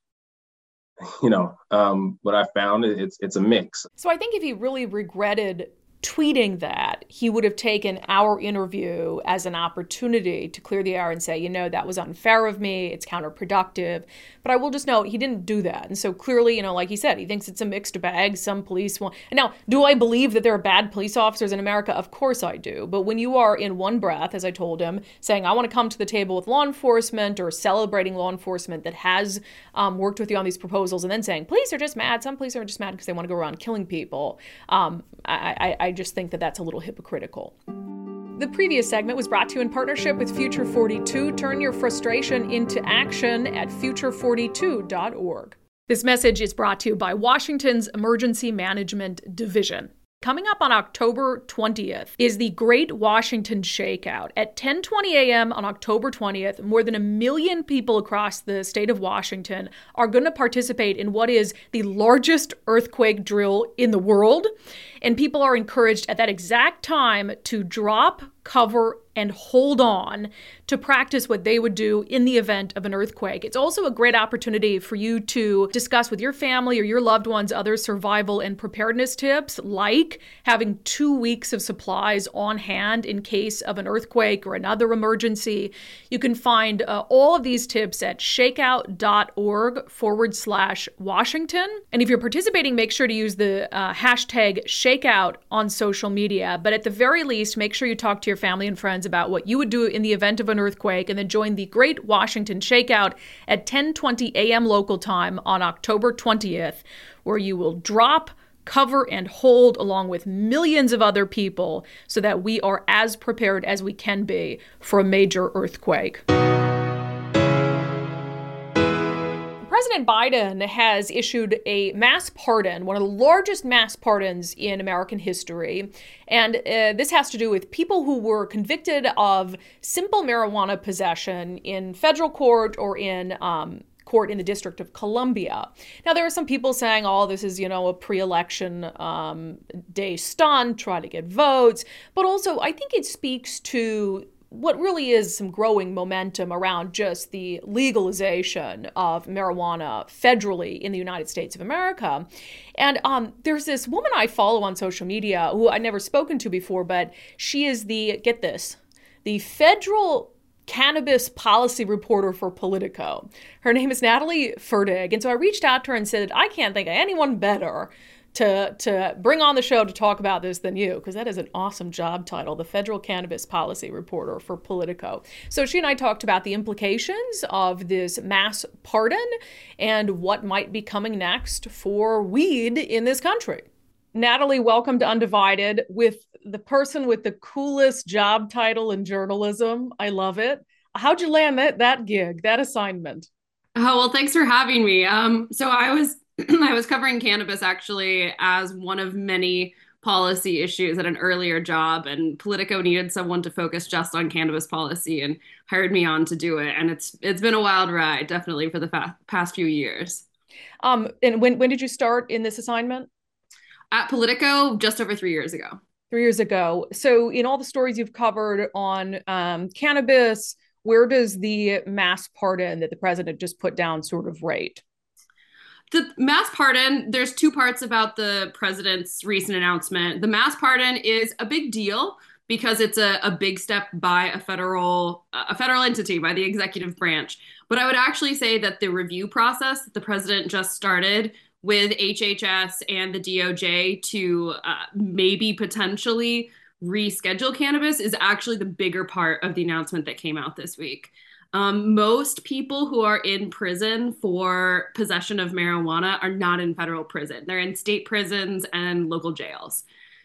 you know, um, what I found, it's it's a mix. So I think if he really regretted tweeting that, he would have taken our interview as an opportunity to clear the air and say, you know, that was unfair of me, it's counterproductive. But I will just note he didn't do that. And so clearly, you know, like he said, he thinks it's a mixed bag. Some police want. And now, do I believe that there are bad police officers in America? Of course I do. But when you are in one breath, as I told him, saying, I want to come to the table with law enforcement or celebrating law enforcement that has um, worked with you on these proposals, and then saying, police are just mad. Some police are just mad because they want to go around killing people. Um, I, I, I just think that that's a little hypocritical. The previous segment was brought to you in partnership with Future forty-two. Turn your frustration into action at future forty-two dot org. This message is brought to you by Washington's Emergency Management Division. Coming up on October twentieth is the Great Washington Shakeout. At ten twenty a.m. on October twentieth, more than a million people across the state of Washington are going to participate in what is the largest earthquake drill in the world. And people are encouraged at that exact time to drop, cover, and hold on to practice what they would do in the event of an earthquake. It's also a great opportunity for you to discuss with your family or your loved ones other survival and preparedness tips, like having two weeks of supplies on hand in case of an earthquake or another emergency. You can find uh, all of these tips at shakeout.org forward slash Washington. And if you're participating, make sure to use the uh, hashtag shakeout on social media. But at the very least, make sure you talk to your family and friends about what you would do in the event of an earthquake, and then join the Great Washington Shakeout at ten twenty a.m. local time on October twentieth, where you will drop, cover, and hold along with millions of other people so that we are as prepared as we can be for a major earthquake. President Biden has issued a mass pardon, one of the largest mass pardons in American history. And uh, this has to do with people who were convicted of simple marijuana possession in federal court or in um, court in the District of Columbia. Now, there are some people saying, oh, this is, you know, a pre-election um, day stunt, try to get votes. But also, I think it speaks to what really is some growing momentum around just the legalization of marijuana federally in the United States of America. And um, there's this woman I follow on social media who I'd never spoken to before, but she is the, get this, the federal cannabis policy reporter for Politico. Her name is Natalie Ferdig. And so I reached out to her and said, I can't think of anyone better to to bring on the show to talk about this than you, because that is an awesome job title, the Federal Cannabis Policy Reporter for Politico. So she and I talked about the implications of this mass pardon and what might be coming next for weed in this country. Natalie, welcome to Undivided with the person with the coolest job title in journalism. I love it. How'd you land that, that gig, that assignment? Oh, well, thanks for having me. Um, so I was I was covering cannabis actually as one of many policy issues at an earlier job, and Politico needed someone to focus just on cannabis policy and hired me on to do it. And it's it's been a wild ride, definitely, for the fa- past few years. Um, and when when did you start in this assignment? At Politico, just over three years ago. Three years ago. So in all the stories you've covered on um, cannabis, where does the mass pardon that the president just put down sort of rate? The mass pardon, there's two parts about the president's recent announcement. The mass pardon is a big deal because it's a, a big step by a federal a federal entity, by the executive branch. But I would actually say that the review process that the president just started with H H S and the D O J to uh, maybe potentially reschedule cannabis is actually the bigger part of the announcement that came out this week. Um, most people who are in prison for possession of marijuana are not in federal prison. They're in state prisons and local jails.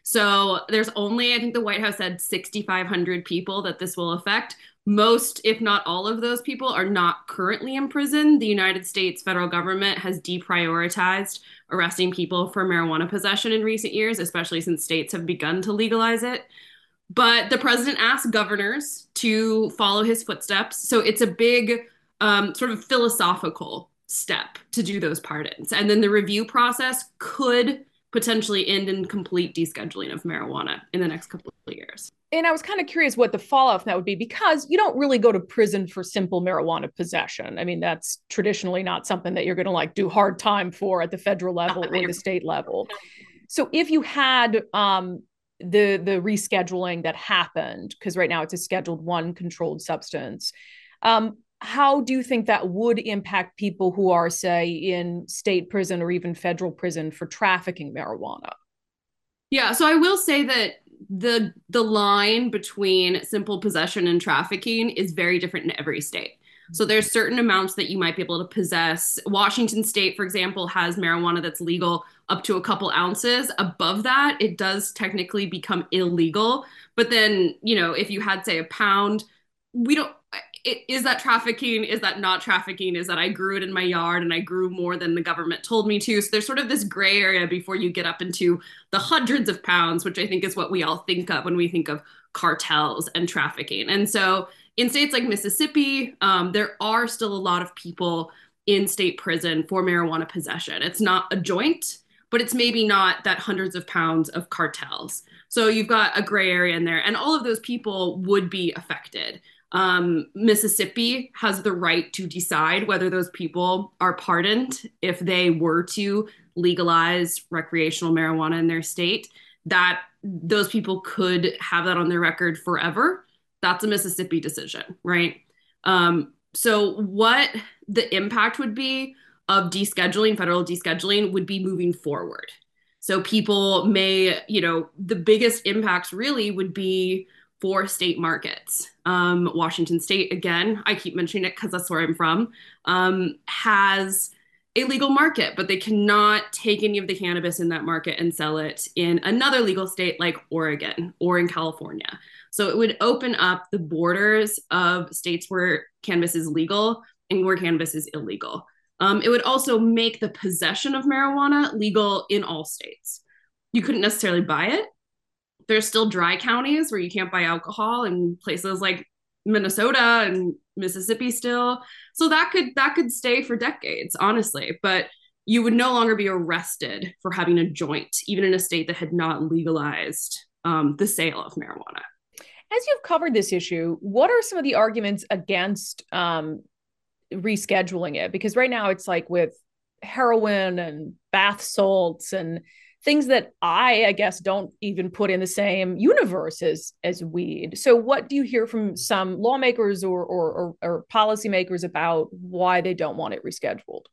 So there's only, I think the White House said sixty-five hundred people that this will affect. Most, if not all of those people, are not currently in prison. The United States federal government has deprioritized arresting people for marijuana possession in recent years, especially since states have begun to legalize it. But the president asked governors to follow his footsteps. So it's a big um, sort of philosophical step to do those pardons. And then the review process could potentially end in complete descheduling of marijuana in the next couple of years. And I was kind of curious what the fallout from that would be, because you don't really go to prison for simple marijuana possession. I mean, that's traditionally not something that you're going to like do hard time for at the federal level or the state level. So if you had um, the the rescheduling that happened, because right now it's a scheduled one controlled substance, um, how do you think that would impact people who are, say, in state prison or even federal prison for trafficking marijuana? Yeah, so I will say that the the line between simple possession and trafficking is very different in every state. So there's certain amounts that you might be able to possess. Washington State, for example, has marijuana that's legal up to a couple ounces. Above that, it does technically become illegal. But then, you know, if you had, say, a pound, we don't, is that trafficking? Is that not trafficking? Is that I grew it in my yard and I grew more than the government told me to? So there's sort of this gray area before you get up into the hundreds of pounds, which I think is what we all think of when we think of cartels and trafficking. And so in states like Mississippi, um, there are still a lot of people in state prison for marijuana possession. It's not a joint, but it's maybe not that hundreds of pounds of cartels. So you've got a gray area in there, and all of those people would be affected. Um, Mississippi has the right to decide whether those people are pardoned if they were to legalize recreational marijuana in their state. That those people could have that on their record forever. That's a Mississippi decision, right? Um, so what the impact would be of descheduling, federal descheduling, would be moving forward. So people may, you know, the biggest impacts really would be for state markets. Um, Washington State, again, I keep mentioning it because that's where I'm from, um, has a legal market, but they cannot take any of the cannabis in that market and sell it in another legal state like Oregon or in California. So it would open up the borders of states where cannabis is legal and where cannabis is illegal. Um, it would also make the possession of marijuana legal in all states. You couldn't necessarily buy it. There's still dry counties where you can't buy alcohol in places like Minnesota and Mississippi still. So that could that could stay for decades, honestly. But you would no longer be arrested for having a joint, even in a state that had not legalized um, the sale of marijuana. As you've covered this issue, what are some of the arguments against um, rescheduling it? Because right now it's like with heroin and bath salts and things that I, I guess, don't even put in the same universe as, as weed. So what do you hear from some lawmakers or, or, or, or policymakers about why they don't want it rescheduled?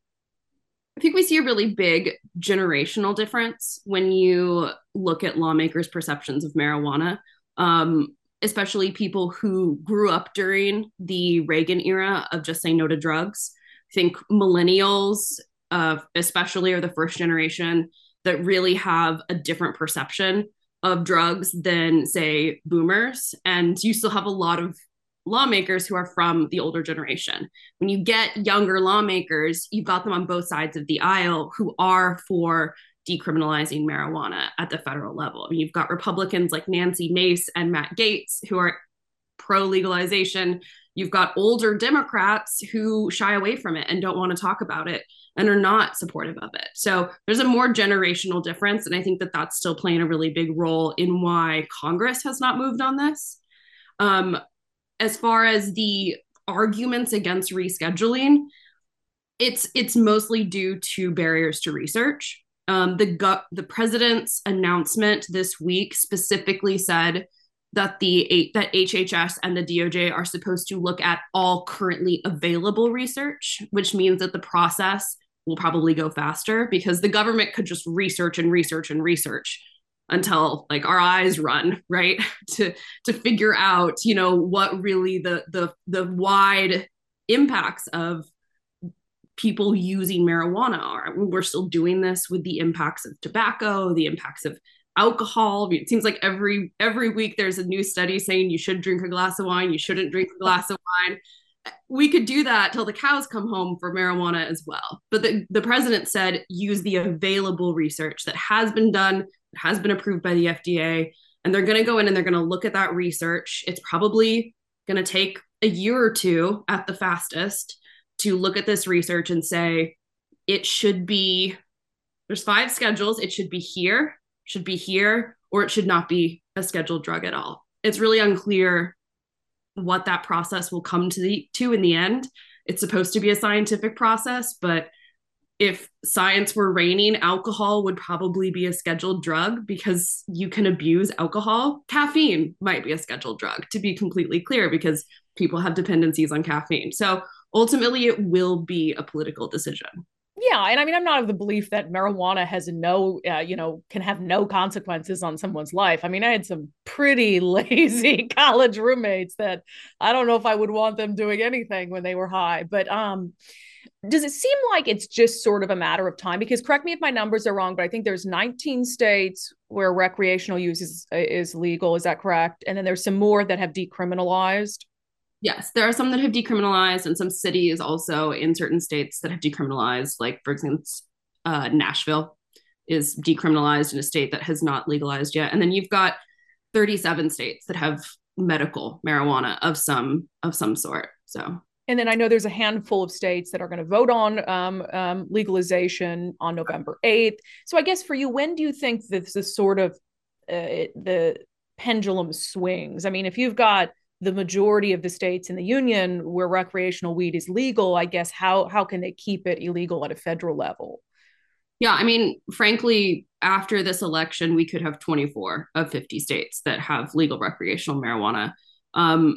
I think we see a really big generational difference when you look at lawmakers' perceptions of marijuana, um, especially people who grew up during the Reagan era of just saying no to drugs. I think millennials, uh, especially, are the first generation that really have a different perception of drugs than, say, boomers. And you still have a lot of lawmakers who are from the older generation. When you get younger lawmakers, you've got them on both sides of the aisle who are for decriminalizing marijuana at the federal level. I mean, you've got Republicans like Nancy Mace and Matt Gaetz who are pro-legalization. You've got older Democrats who shy away from it and don't want to talk about it and are not supportive of it. So there's a more generational difference. And I think that that's still playing a really big role in why Congress has not moved on this. Um, as far as the arguments against rescheduling, it's it's mostly due to barriers to research. Um, the, gu- the president's announcement this week specifically said that the that H H S and the D O J are supposed to look at all currently available research, which means that the process will probably go faster because the government could just research and research and research until like our eyes run, right? to to figure out, you know, what really the the the wide impacts of people using marijuana are. We're still doing this with the impacts of tobacco, the impacts of alcohol. It seems like every every week there's a new study saying you should drink a glass of wine, you shouldn't drink a glass of wine. We could do that till the cows come home for marijuana as well. But the, the president said use the available research that has been done, that has been approved by the F D A, and they're going to go in and they're going to look at that research. It's probably going to take a year or two at the fastest to look at this research and say it should be, there's five schedules, it should be here, should be here, or it should not be a scheduled drug at all. It's really unclear what that process will come to the to in the end. It's supposed to be a scientific process, but if science were reigning, alcohol would probably be a scheduled drug because you can abuse alcohol. Caffeine might be a scheduled drug, to be completely clear, because people have dependencies on caffeine. So ultimately, it will be a political decision. Yeah, and I mean, I'm not of the belief that marijuana has no, uh, you know, can have no consequences on someone's life. I mean, I had some pretty lazy college roommates that I don't know if I would want them doing anything when they were high. But um, does it seem like it's just sort of a matter of time? Because correct me if my numbers are wrong, but I think there's nineteen states where recreational use is, is legal. Is that correct? And then there's some more that have decriminalized. Yes, there are some that have decriminalized, and some cities also in certain states that have decriminalized. Like, for example, uh, Nashville is decriminalized in a state that has not legalized yet. And then you've got thirty-seven states that have medical marijuana of some of some sort. So, and then I know there's a handful of states that are going to vote on um, um, legalization on November eighth. So I guess for you, when do you think this is sort of uh, the pendulum swings? I mean, if you've got the majority of the states in the union where recreational weed is legal, I guess how how can they keep it illegal at a federal level? Yeah, I mean, frankly, after this election, we could have twenty-four of fifty states that have legal recreational marijuana. Um,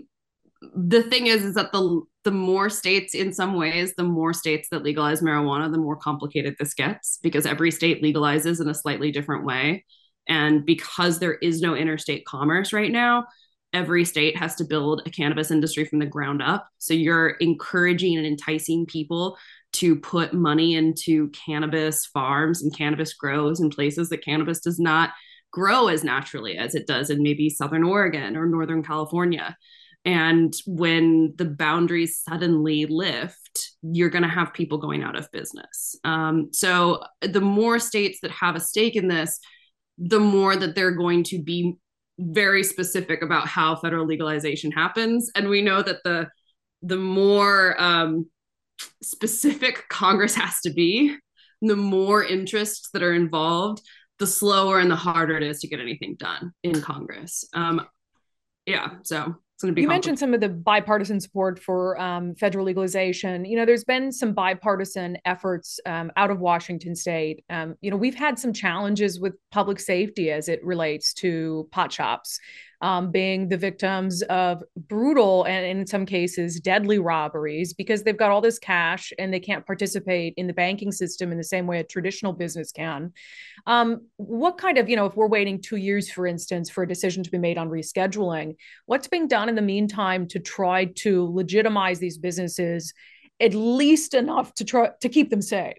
the thing is, is that the the more states, in some ways, the more states that legalize marijuana, the more complicated this gets, because every state legalizes in a slightly different way. And because there is no interstate commerce right now, every state has to build a cannabis industry from the ground up. So you're encouraging and enticing people to put money into cannabis farms and cannabis grows in places that cannabis does not grow as naturally as it does in maybe Southern Oregon or Northern California. And when the boundaries suddenly lift, you're going to have people going out of business. Um, so the more states that have a stake in this, the more that they're going to be very specific about how federal legalization happens. And we know that the the more um, specific Congress has to be, the more interests that are involved, the slower and the harder it is to get anything done in Congress. Um, yeah, so it's going to be. You mentioned some of the bipartisan support for um, federal legalization. You know, there's been some bipartisan efforts um, out of Washington State. Um, you know, we've had some challenges with public safety as it relates to pot shops um, being the victims of brutal and in some cases deadly robberies because they've got all this cash and they can't participate in the banking system in the same way a traditional business can. Um, what kind of, you know, if we're waiting two years, for instance, for a decision to be made on rescheduling, what's being done in the meantime to try to legitimize these businesses at least enough to try to keep them safe?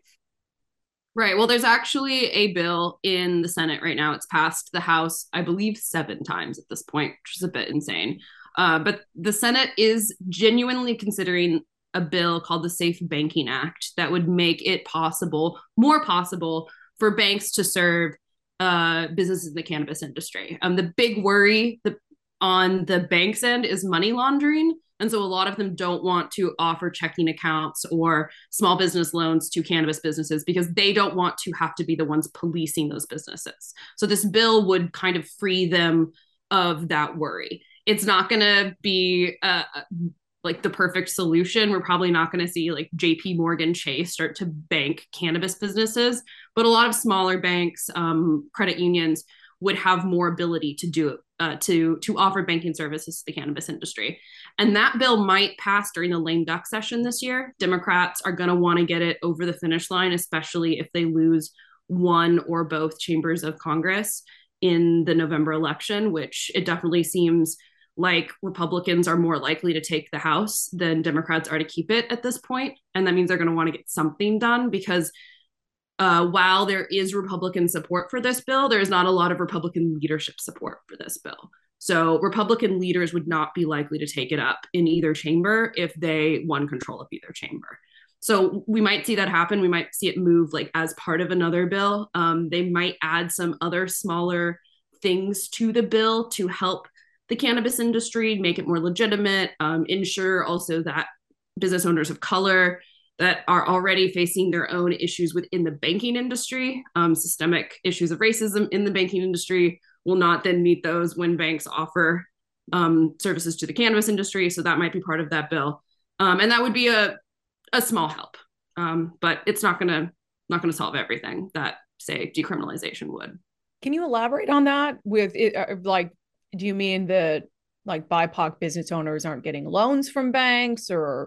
Right. Well, there's actually a bill in the Senate right now. It's passed the House, I believe, seven times at this point, which is a bit insane. Uh, but the Senate is genuinely considering a bill called the Safe Banking Act that would make it possible, more possible, for banks to serve uh, businesses in the cannabis industry. Um, the big worry the, on the bank's end is money laundering. And so a lot of them don't want to offer checking accounts or small business loans to cannabis businesses because they don't want to have to be the ones policing those businesses. So this bill would kind of free them of that worry. It's not going to be uh, like the perfect solution. We're probably not going to see like J P Morgan Chase start to bank cannabis businesses, but a lot of smaller banks, um, credit unions would have more ability to do uh, to, to offer banking services to the cannabis industry. And that bill might pass during the lame duck session this year. Democrats are going to want to get it over the finish line, especially if they lose one or both chambers of Congress in the November election, which it definitely seems like Republicans are more likely to take the House than Democrats are to keep it at this point. And that means they're going to want to get something done because uh, while there is Republican support for this bill, there's not a lot of Republican leadership support for this bill. So Republican leaders would not be likely to take it up in either chamber if they won control of either chamber. So we might see that happen. We might see it move like as part of another bill. Um, they might add some other smaller things to the bill to help the cannabis industry, make it more legitimate, um, ensure also that business owners of color that are already facing their own issues within the banking industry, um, systemic issues of racism in the banking industry, will not then meet those when banks offer um, services to the cannabis industry. So that might be part of that bill. Um, and that would be a, a small help, um, but it's not gonna not gonna solve everything that, say, decriminalization would. Can you elaborate on that? With it, uh, like, do you mean that like B I P O C business owners aren't getting loans from banks, or?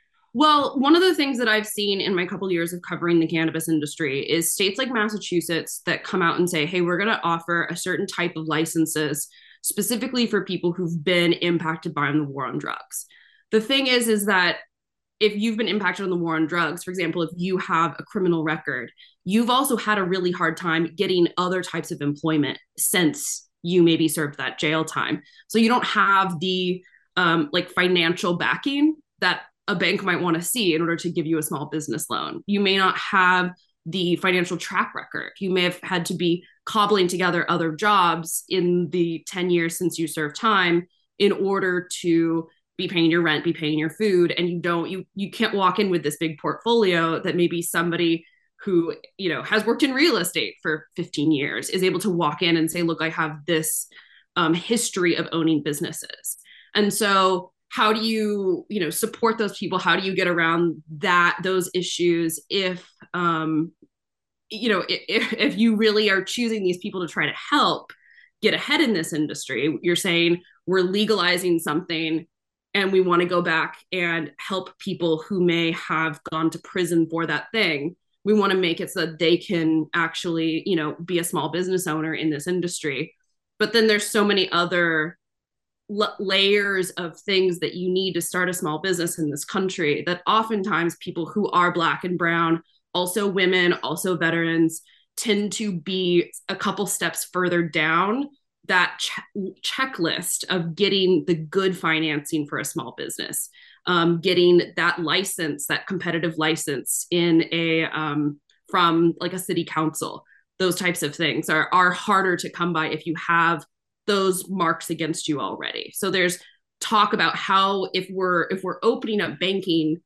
Well, one of the things that I've seen in my couple of years of covering the cannabis industry is states like Massachusetts that come out and say, hey, we're going to offer a certain type of licenses specifically for people who've been impacted by the war on drugs. The thing is, is that if you've been impacted on the war on drugs, for example, if you have a criminal record, you've also had a really hard time getting other types of employment since you maybe served that jail time. So you don't have the um, like financial backing that a bank might want to see in order to give you a small business loan. You may not have the financial track record. You may have had to be cobbling together other jobs in the ten years since you served time in order to be paying your rent, be paying your food. And you don't, you, you can't walk in with this big portfolio that maybe somebody who, you know, has worked in real estate for fifteen years is able to walk in and say, look, I have this um, history of owning businesses. And so how do you, you know, support those people? How do you get around that, those issues if, um, you know, if, if you really are choosing these people to try to help get ahead in this industry? You're saying we're legalizing something and we want to go back and help people who may have gone to prison for that thing. We want to make it so that they can actually, you know, be a small business owner in this industry. But then there's so many other l- layers of things that you need to start a small business in this country that oftentimes people who are Black and brown, also women, also veterans, tend to be a couple steps further down that ch- checklist of getting the good financing for a small business, um, getting that license, that competitive license in a um, from like a city council. Those types of things are are harder to come by if you have those marks against you already. So there's talk about how if we're if we're opening up banking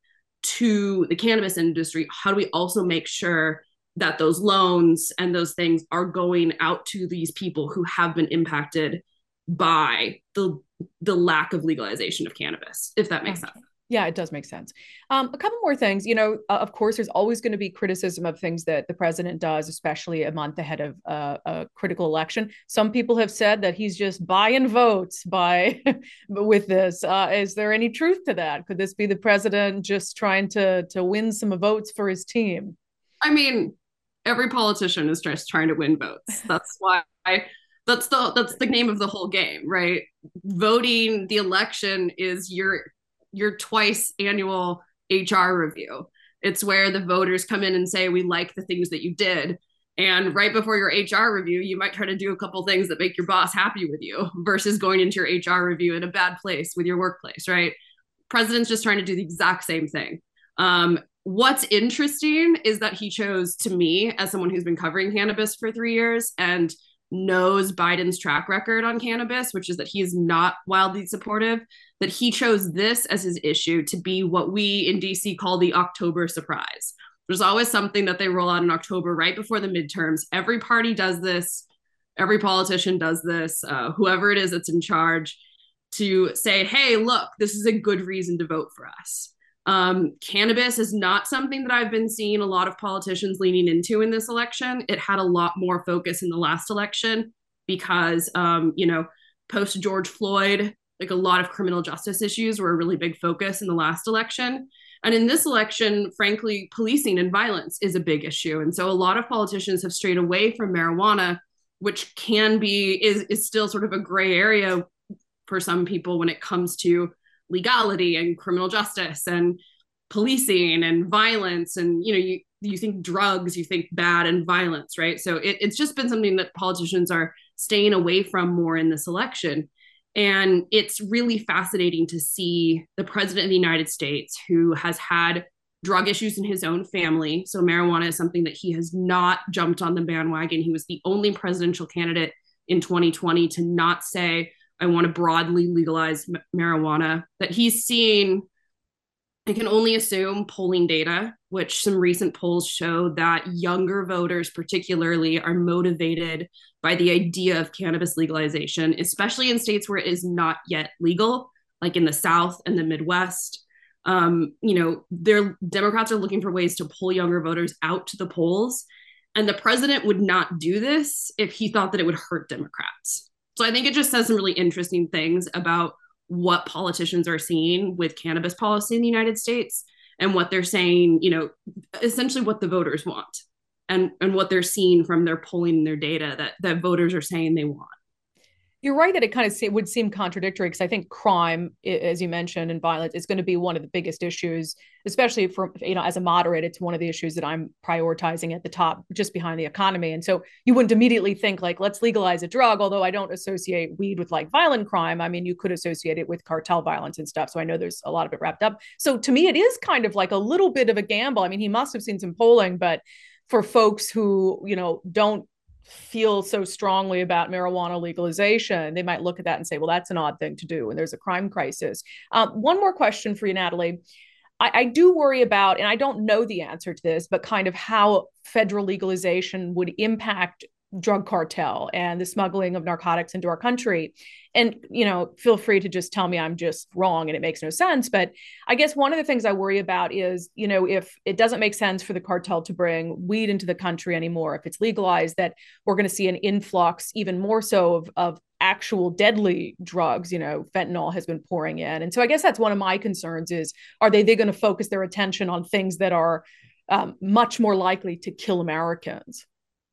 to the cannabis industry, how do we also make sure that those loans and those things are going out to these people who have been impacted by the the lack of legalization of cannabis, if that makes sense. Yeah, it does make sense. Um, a couple more things. You know, uh, of course, there's always going to be criticism of things that the president does, especially a month ahead of uh, a critical election. Some people have said that he's just buying votes by with this. Uh, is there any truth to that? Could this be the president just trying to to win some votes for his team? I mean, every politician is just trying to win votes. That's why I, that's the that's the name of the whole game, right? Voting the election is your your twice annual H R review. It's where the voters come in and say, we like the things that you did. And right before your H R review, you might try to do a couple things that make your boss happy with you versus going into your H R review in a bad place with your workplace, right? President's just trying to do the exact same thing. Um, what's interesting is that he chose, to me, as someone who's been covering cannabis for three years and knows Biden's track record on cannabis, which is that he is not wildly supportive, that he chose this as his issue to be what we in D C call the October surprise. There's always something that they roll out in October right before the midterms. Every party does this. Every politician does this. Uh, whoever it is that's in charge, to say, hey, look, this is a good reason to vote for us. Um, cannabis is not something that I've been seeing a lot of politicians leaning into in this election. It had a lot more focus in the last election because, um, you know, post George Floyd, like a lot of criminal justice issues were a really big focus in the last election. And in this election, frankly, policing and violence is a big issue. And so a lot of politicians have strayed away from marijuana, which can be, is, is still sort of a gray area for some people when it comes to legality and criminal justice and policing and violence. And, you know, you, you think drugs, you think bad and violence, right? So it, it's just been something that politicians are staying away from more in this election. And it's really fascinating to see the president of the United States, who has had drug issues in his own family. So marijuana is something that he has not jumped on the bandwagon. He was the only presidential candidate in twenty twenty to not say, I want to broadly legalize m- marijuana, that he's seeing, I can only assume, polling data, which some recent polls show that younger voters particularly are motivated by the idea of cannabis legalization, especially in states where it is not yet legal, like in the South and the Midwest. Um, you know, their Democrats are looking for ways to pull younger voters out to the polls. And the president would not do this if he thought that it would hurt Democrats. So I think it just says some really interesting things about what politicians are seeing with cannabis policy in the United States and what they're saying, you know, essentially what the voters want and, and what they're seeing from their polling and their data that, that voters are saying they want. You're right that it kind of it would seem contradictory, because I think crime, as you mentioned, and violence is going to be one of the biggest issues, especially for, you know, as a moderate, it's one of the issues that I'm prioritizing at the top, just behind the economy. And so you wouldn't immediately think like, let's legalize a drug, although I don't associate weed with like violent crime. I mean, you could associate it with cartel violence and stuff. So I know there's a lot of it wrapped up. So to me, it is kind of like a little bit of a gamble. I mean, he must have seen some polling, but for folks who, you know, don't feel so strongly about marijuana legalization, they might look at that and say, well, that's an odd thing to do, and there's a crime crisis. Um, one more question for you, Natalie. I, I do worry about, and I don't know the answer to this, but kind of how federal legalization would impact drug cartel and the smuggling of narcotics into our country. And, you know, feel free to just tell me I'm just wrong and it makes no sense. But I guess one of the things I worry about is, you know, if it doesn't make sense for the cartel to bring weed into the country anymore, if it's legalized, that we're going to see an influx, even more so, of, of actual deadly drugs. You know, fentanyl has been pouring in. And so I guess that's one of my concerns is, are they, they going to focus their attention on things that are um, much more likely to kill Americans?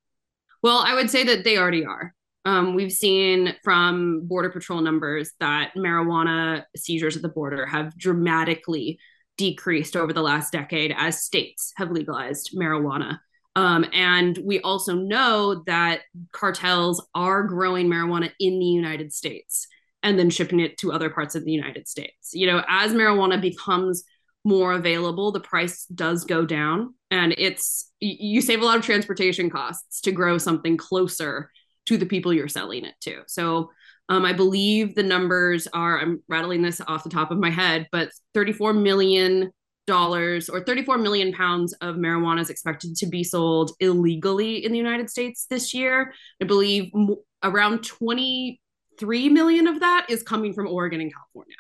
Well, I would say that they already are. Um, we've seen from Border Patrol numbers that marijuana seizures at the border have dramatically decreased over the last decade as states have legalized marijuana. Um, and we also know that cartels are growing marijuana in the United States and then shipping it to other parts of the United States. You know, as marijuana becomes more available, the price does go down, and it's, you save a lot of transportation costs to grow something closer to the people you're selling it to. So um, I believe the numbers are, I'm rattling this off the top of my head, but thirty-four million dollars or thirty-four million pounds of marijuana is expected to be sold illegally in the United States this year. I believe m- around twenty-three million of that is coming from Oregon and California.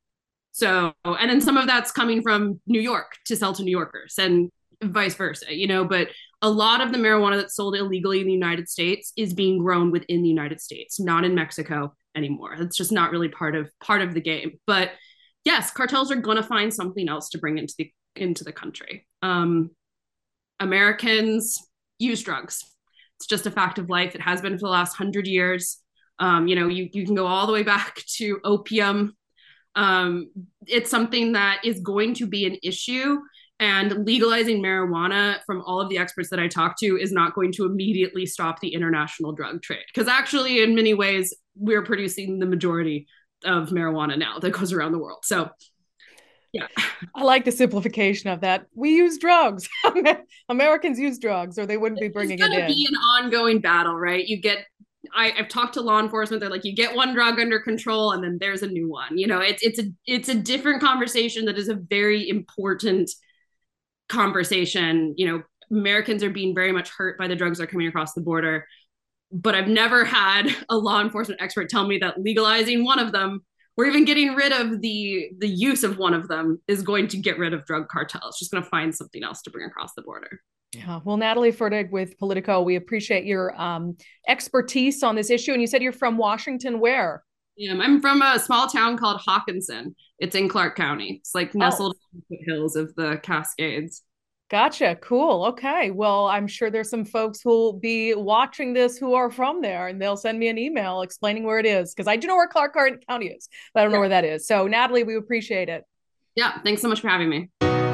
So, and then some of that's coming from New York to sell to New Yorkers and vice versa, you know, but a lot of the marijuana that's sold illegally in the United States is being grown within the United States, not in Mexico anymore. It's just not really part of part of the game. But yes, cartels are going to find something else to bring into the into the country. Um, Americans use drugs. It's just a fact of life. It has been for the last hundred years. Um, you know, you you can go all the way back to opium. Um, it's something that is going to be an issue, and legalizing marijuana, from all of the experts that I talk to, is not going to immediately stop the international drug trade. Because actually, in many ways, we're producing the majority of marijuana now that goes around the world. So, yeah. I like the simplification of that. We use drugs. Americans use drugs, or they wouldn't be bringing it in. It's going to be an ongoing battle, right? You get I, I've talked to law enforcement. They're like, you get one drug under control, and then there's a new one. You know, it's it's a it's a different conversation that is a very important conversation. You know, Americans are being very much hurt by the drugs that are coming across the border. But I've never had a law enforcement expert tell me that legalizing one of them, or even getting rid of the the use of one of them, is going to get rid of drug cartels. It's just going to find something else to bring across the border. Yeah. Well, Natalie Fertig with Politico, we appreciate your um, expertise on this issue. And you said you're from Washington, where? Yeah, I'm from a small town called Hawkinson. It's in Clark County. It's like nestled Oh. in the foothills of the Cascades. Gotcha. Cool. Okay. Well, I'm sure there's some folks who'll be watching this who are from there, and they'll send me an email explaining where it is, because I do know where Clark County is, but I don't know Yeah. where that is. So, Natalie, we appreciate it. Yeah, thanks so much for having me.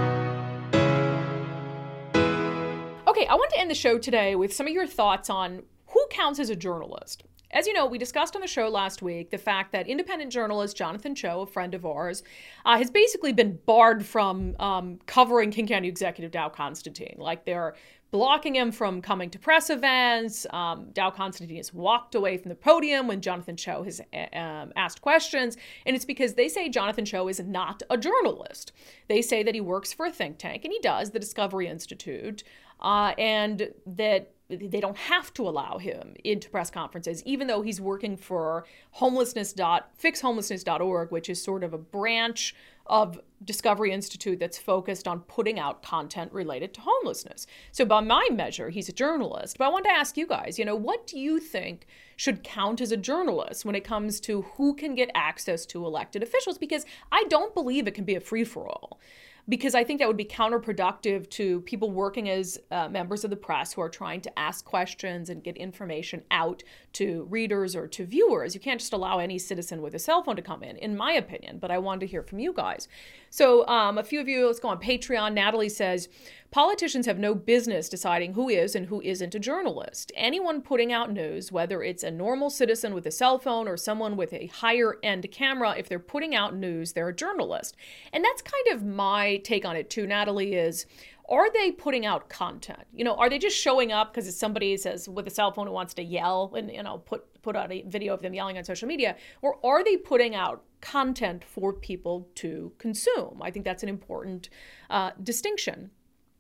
Okay, I want to end the show today with some of your thoughts on who counts as a journalist. As you know, we discussed on the show last week the fact that independent journalist Jonathan Cho, a friend of ours, uh, has basically been barred from um, covering King County Executive Dow Constantine. Like, they're blocking him from coming to press events. Um, Dow Constantine has walked away from the podium when Jonathan Cho has um, asked questions. And it's because they say Jonathan Cho is not a journalist. They say that he works for a think tank, and he does, the Discovery Institute, uh, and that they don't have to allow him into press conferences, even though he's working for homelessness. fix homelessness dot org, which is sort of a branch of Discovery Institute that's focused on putting out content related to homelessness. So by my measure, he's a journalist. But I want to ask you guys, you know, what do you think should count as a journalist when it comes to who can get access to elected officials? Because I don't believe it can be a free-for-all. Because I think that would be counterproductive to people working as uh, members of the press who are trying to ask questions and get information out to readers or to viewers. You can't just allow any citizen with a cell phone to come in, in my opinion, but I wanted to hear from you guys. So um, a few of you, let's go on Patreon. Natalie says, politicians have no business deciding who is and who isn't a journalist. Anyone putting out news, whether it's a normal citizen with a cell phone or someone with a higher end camera, if they're putting out news, they're a journalist. And that's kind of my take on it too, Natalie, is are they putting out content? You know, are they just showing up because it's somebody says with a cell phone who wants to yell and, you know, put put out a video of them yelling on social media? Or are they putting out content for people to consume? I think that's an important uh, distinction.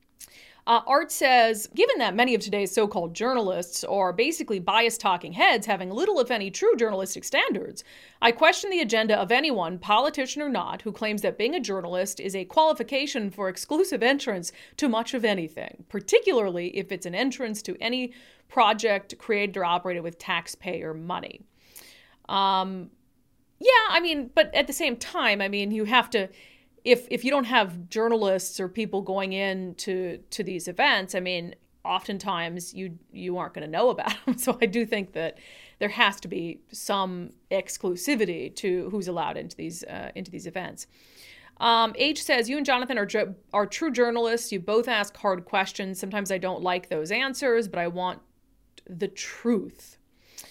Uh, Art says, given that many of today's so-called journalists are basically biased talking heads having little, if any, true journalistic standards, I question the agenda of anyone, politician or not, who claims that being a journalist is a qualification for exclusive entrance to much of anything, particularly if it's an entrance to any project created or operated with taxpayer money. Um, yeah, I mean, but at the same time, I mean, you have to... If if you don't have journalists or people going in to, to these events, I mean, oftentimes you you aren't going to know about them. So I do think that there has to be some exclusivity to who's allowed into these uh, into these events. Um, H says, you and Jonathan are jo- are true journalists. You both ask hard questions. Sometimes I don't like those answers, but I want the truth.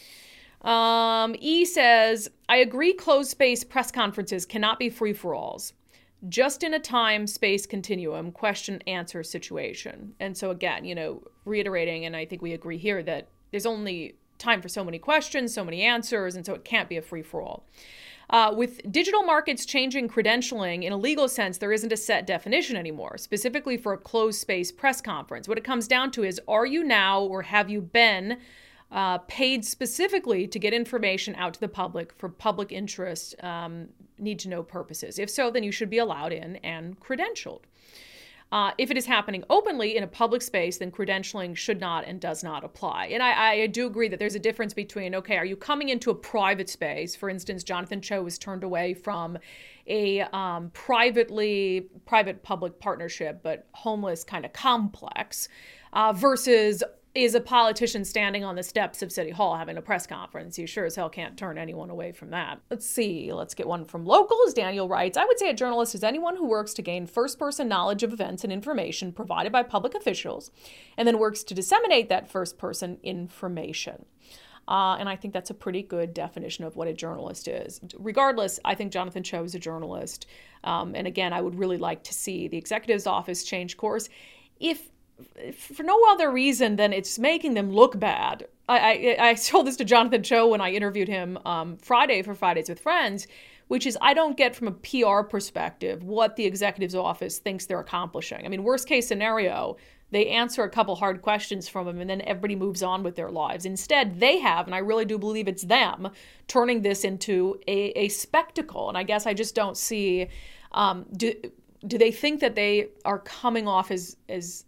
Um, E says, I agree closed space press conferences cannot be free-for-alls. Just in a time space continuum, question answer situation. And so again, you know, reiterating, and I think we agree here that there's only time for so many questions, so many answers, and so it can't be a free-for-all. Uh, with digital markets changing credentialing, in a legal sense, there isn't a set definition anymore, specifically for a closed space press conference. What it comes down to is, are you now or have you been uh, paid specifically to get information out to the public for public interest, um, need-to-know purposes? If so, then you should be allowed in and credentialed. Uh, if it is happening openly in a public space, then credentialing should not and does not apply. And I, I do agree that there's a difference between, okay, are you coming into a private space? For instance, Jonathan Cho was turned away from a um, privately, private-public partnership, but homeless kind of complex, uh, versus is a politician standing on the steps of City Hall having a press conference. You sure as hell can't turn anyone away from that. Let's see. Let's get one from Locals. Daniel writes, I would say a journalist is anyone who works to gain first-person knowledge of events and information provided by public officials, and then works to disseminate that first-person information. Uh, and I think that's a pretty good definition of what a journalist is. Regardless, I think Jonathan Cho is a journalist. Um, and again, I would really like to see the executive's office change course. If for no other reason than it's making them look bad. I, I, I told this to Jonathan Cho when I interviewed him um, Friday for Fridays with Friends, which is I don't get from a P R perspective what the executive's office thinks they're accomplishing. I mean, worst case scenario, they answer a couple hard questions from him and then everybody moves on with their lives. Instead, they have, and I really do believe it's them, turning this into a, a spectacle. And I guess I just don't see... Um, do, Do they think that they are coming off as, as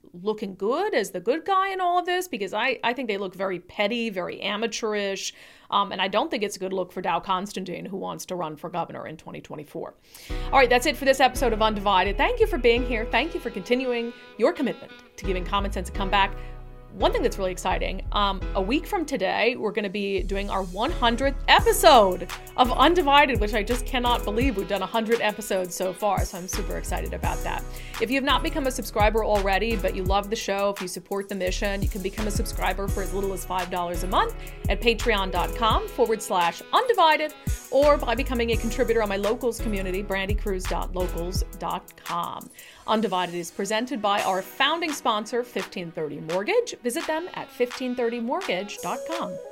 looking good as the good guy in all of this, because I, I think they look very petty, very amateurish. Um, and I don't think it's a good look for Dow Constantine, who wants to run for governor in twenty twenty-four. All right, that's it for this episode of Undivided. Thank you for being here. Thank you for continuing your commitment to giving common sense a comeback. One thing that's really exciting, um, a week from today, we're going to be doing our one hundredth episode of Undivided, which I just cannot believe we've done one hundred episodes so far, so I'm super excited about that. If you have not become a subscriber already, but you love the show, if you support the mission, you can become a subscriber for as little as five dollars a month at patreon.com forward slash undivided, or by becoming a contributor on my locals community, brandy cruz dot locals dot com. Undivided is presented by our founding sponsor, fifteen thirty Mortgage. Visit them at fifteen thirty mortgage dot com.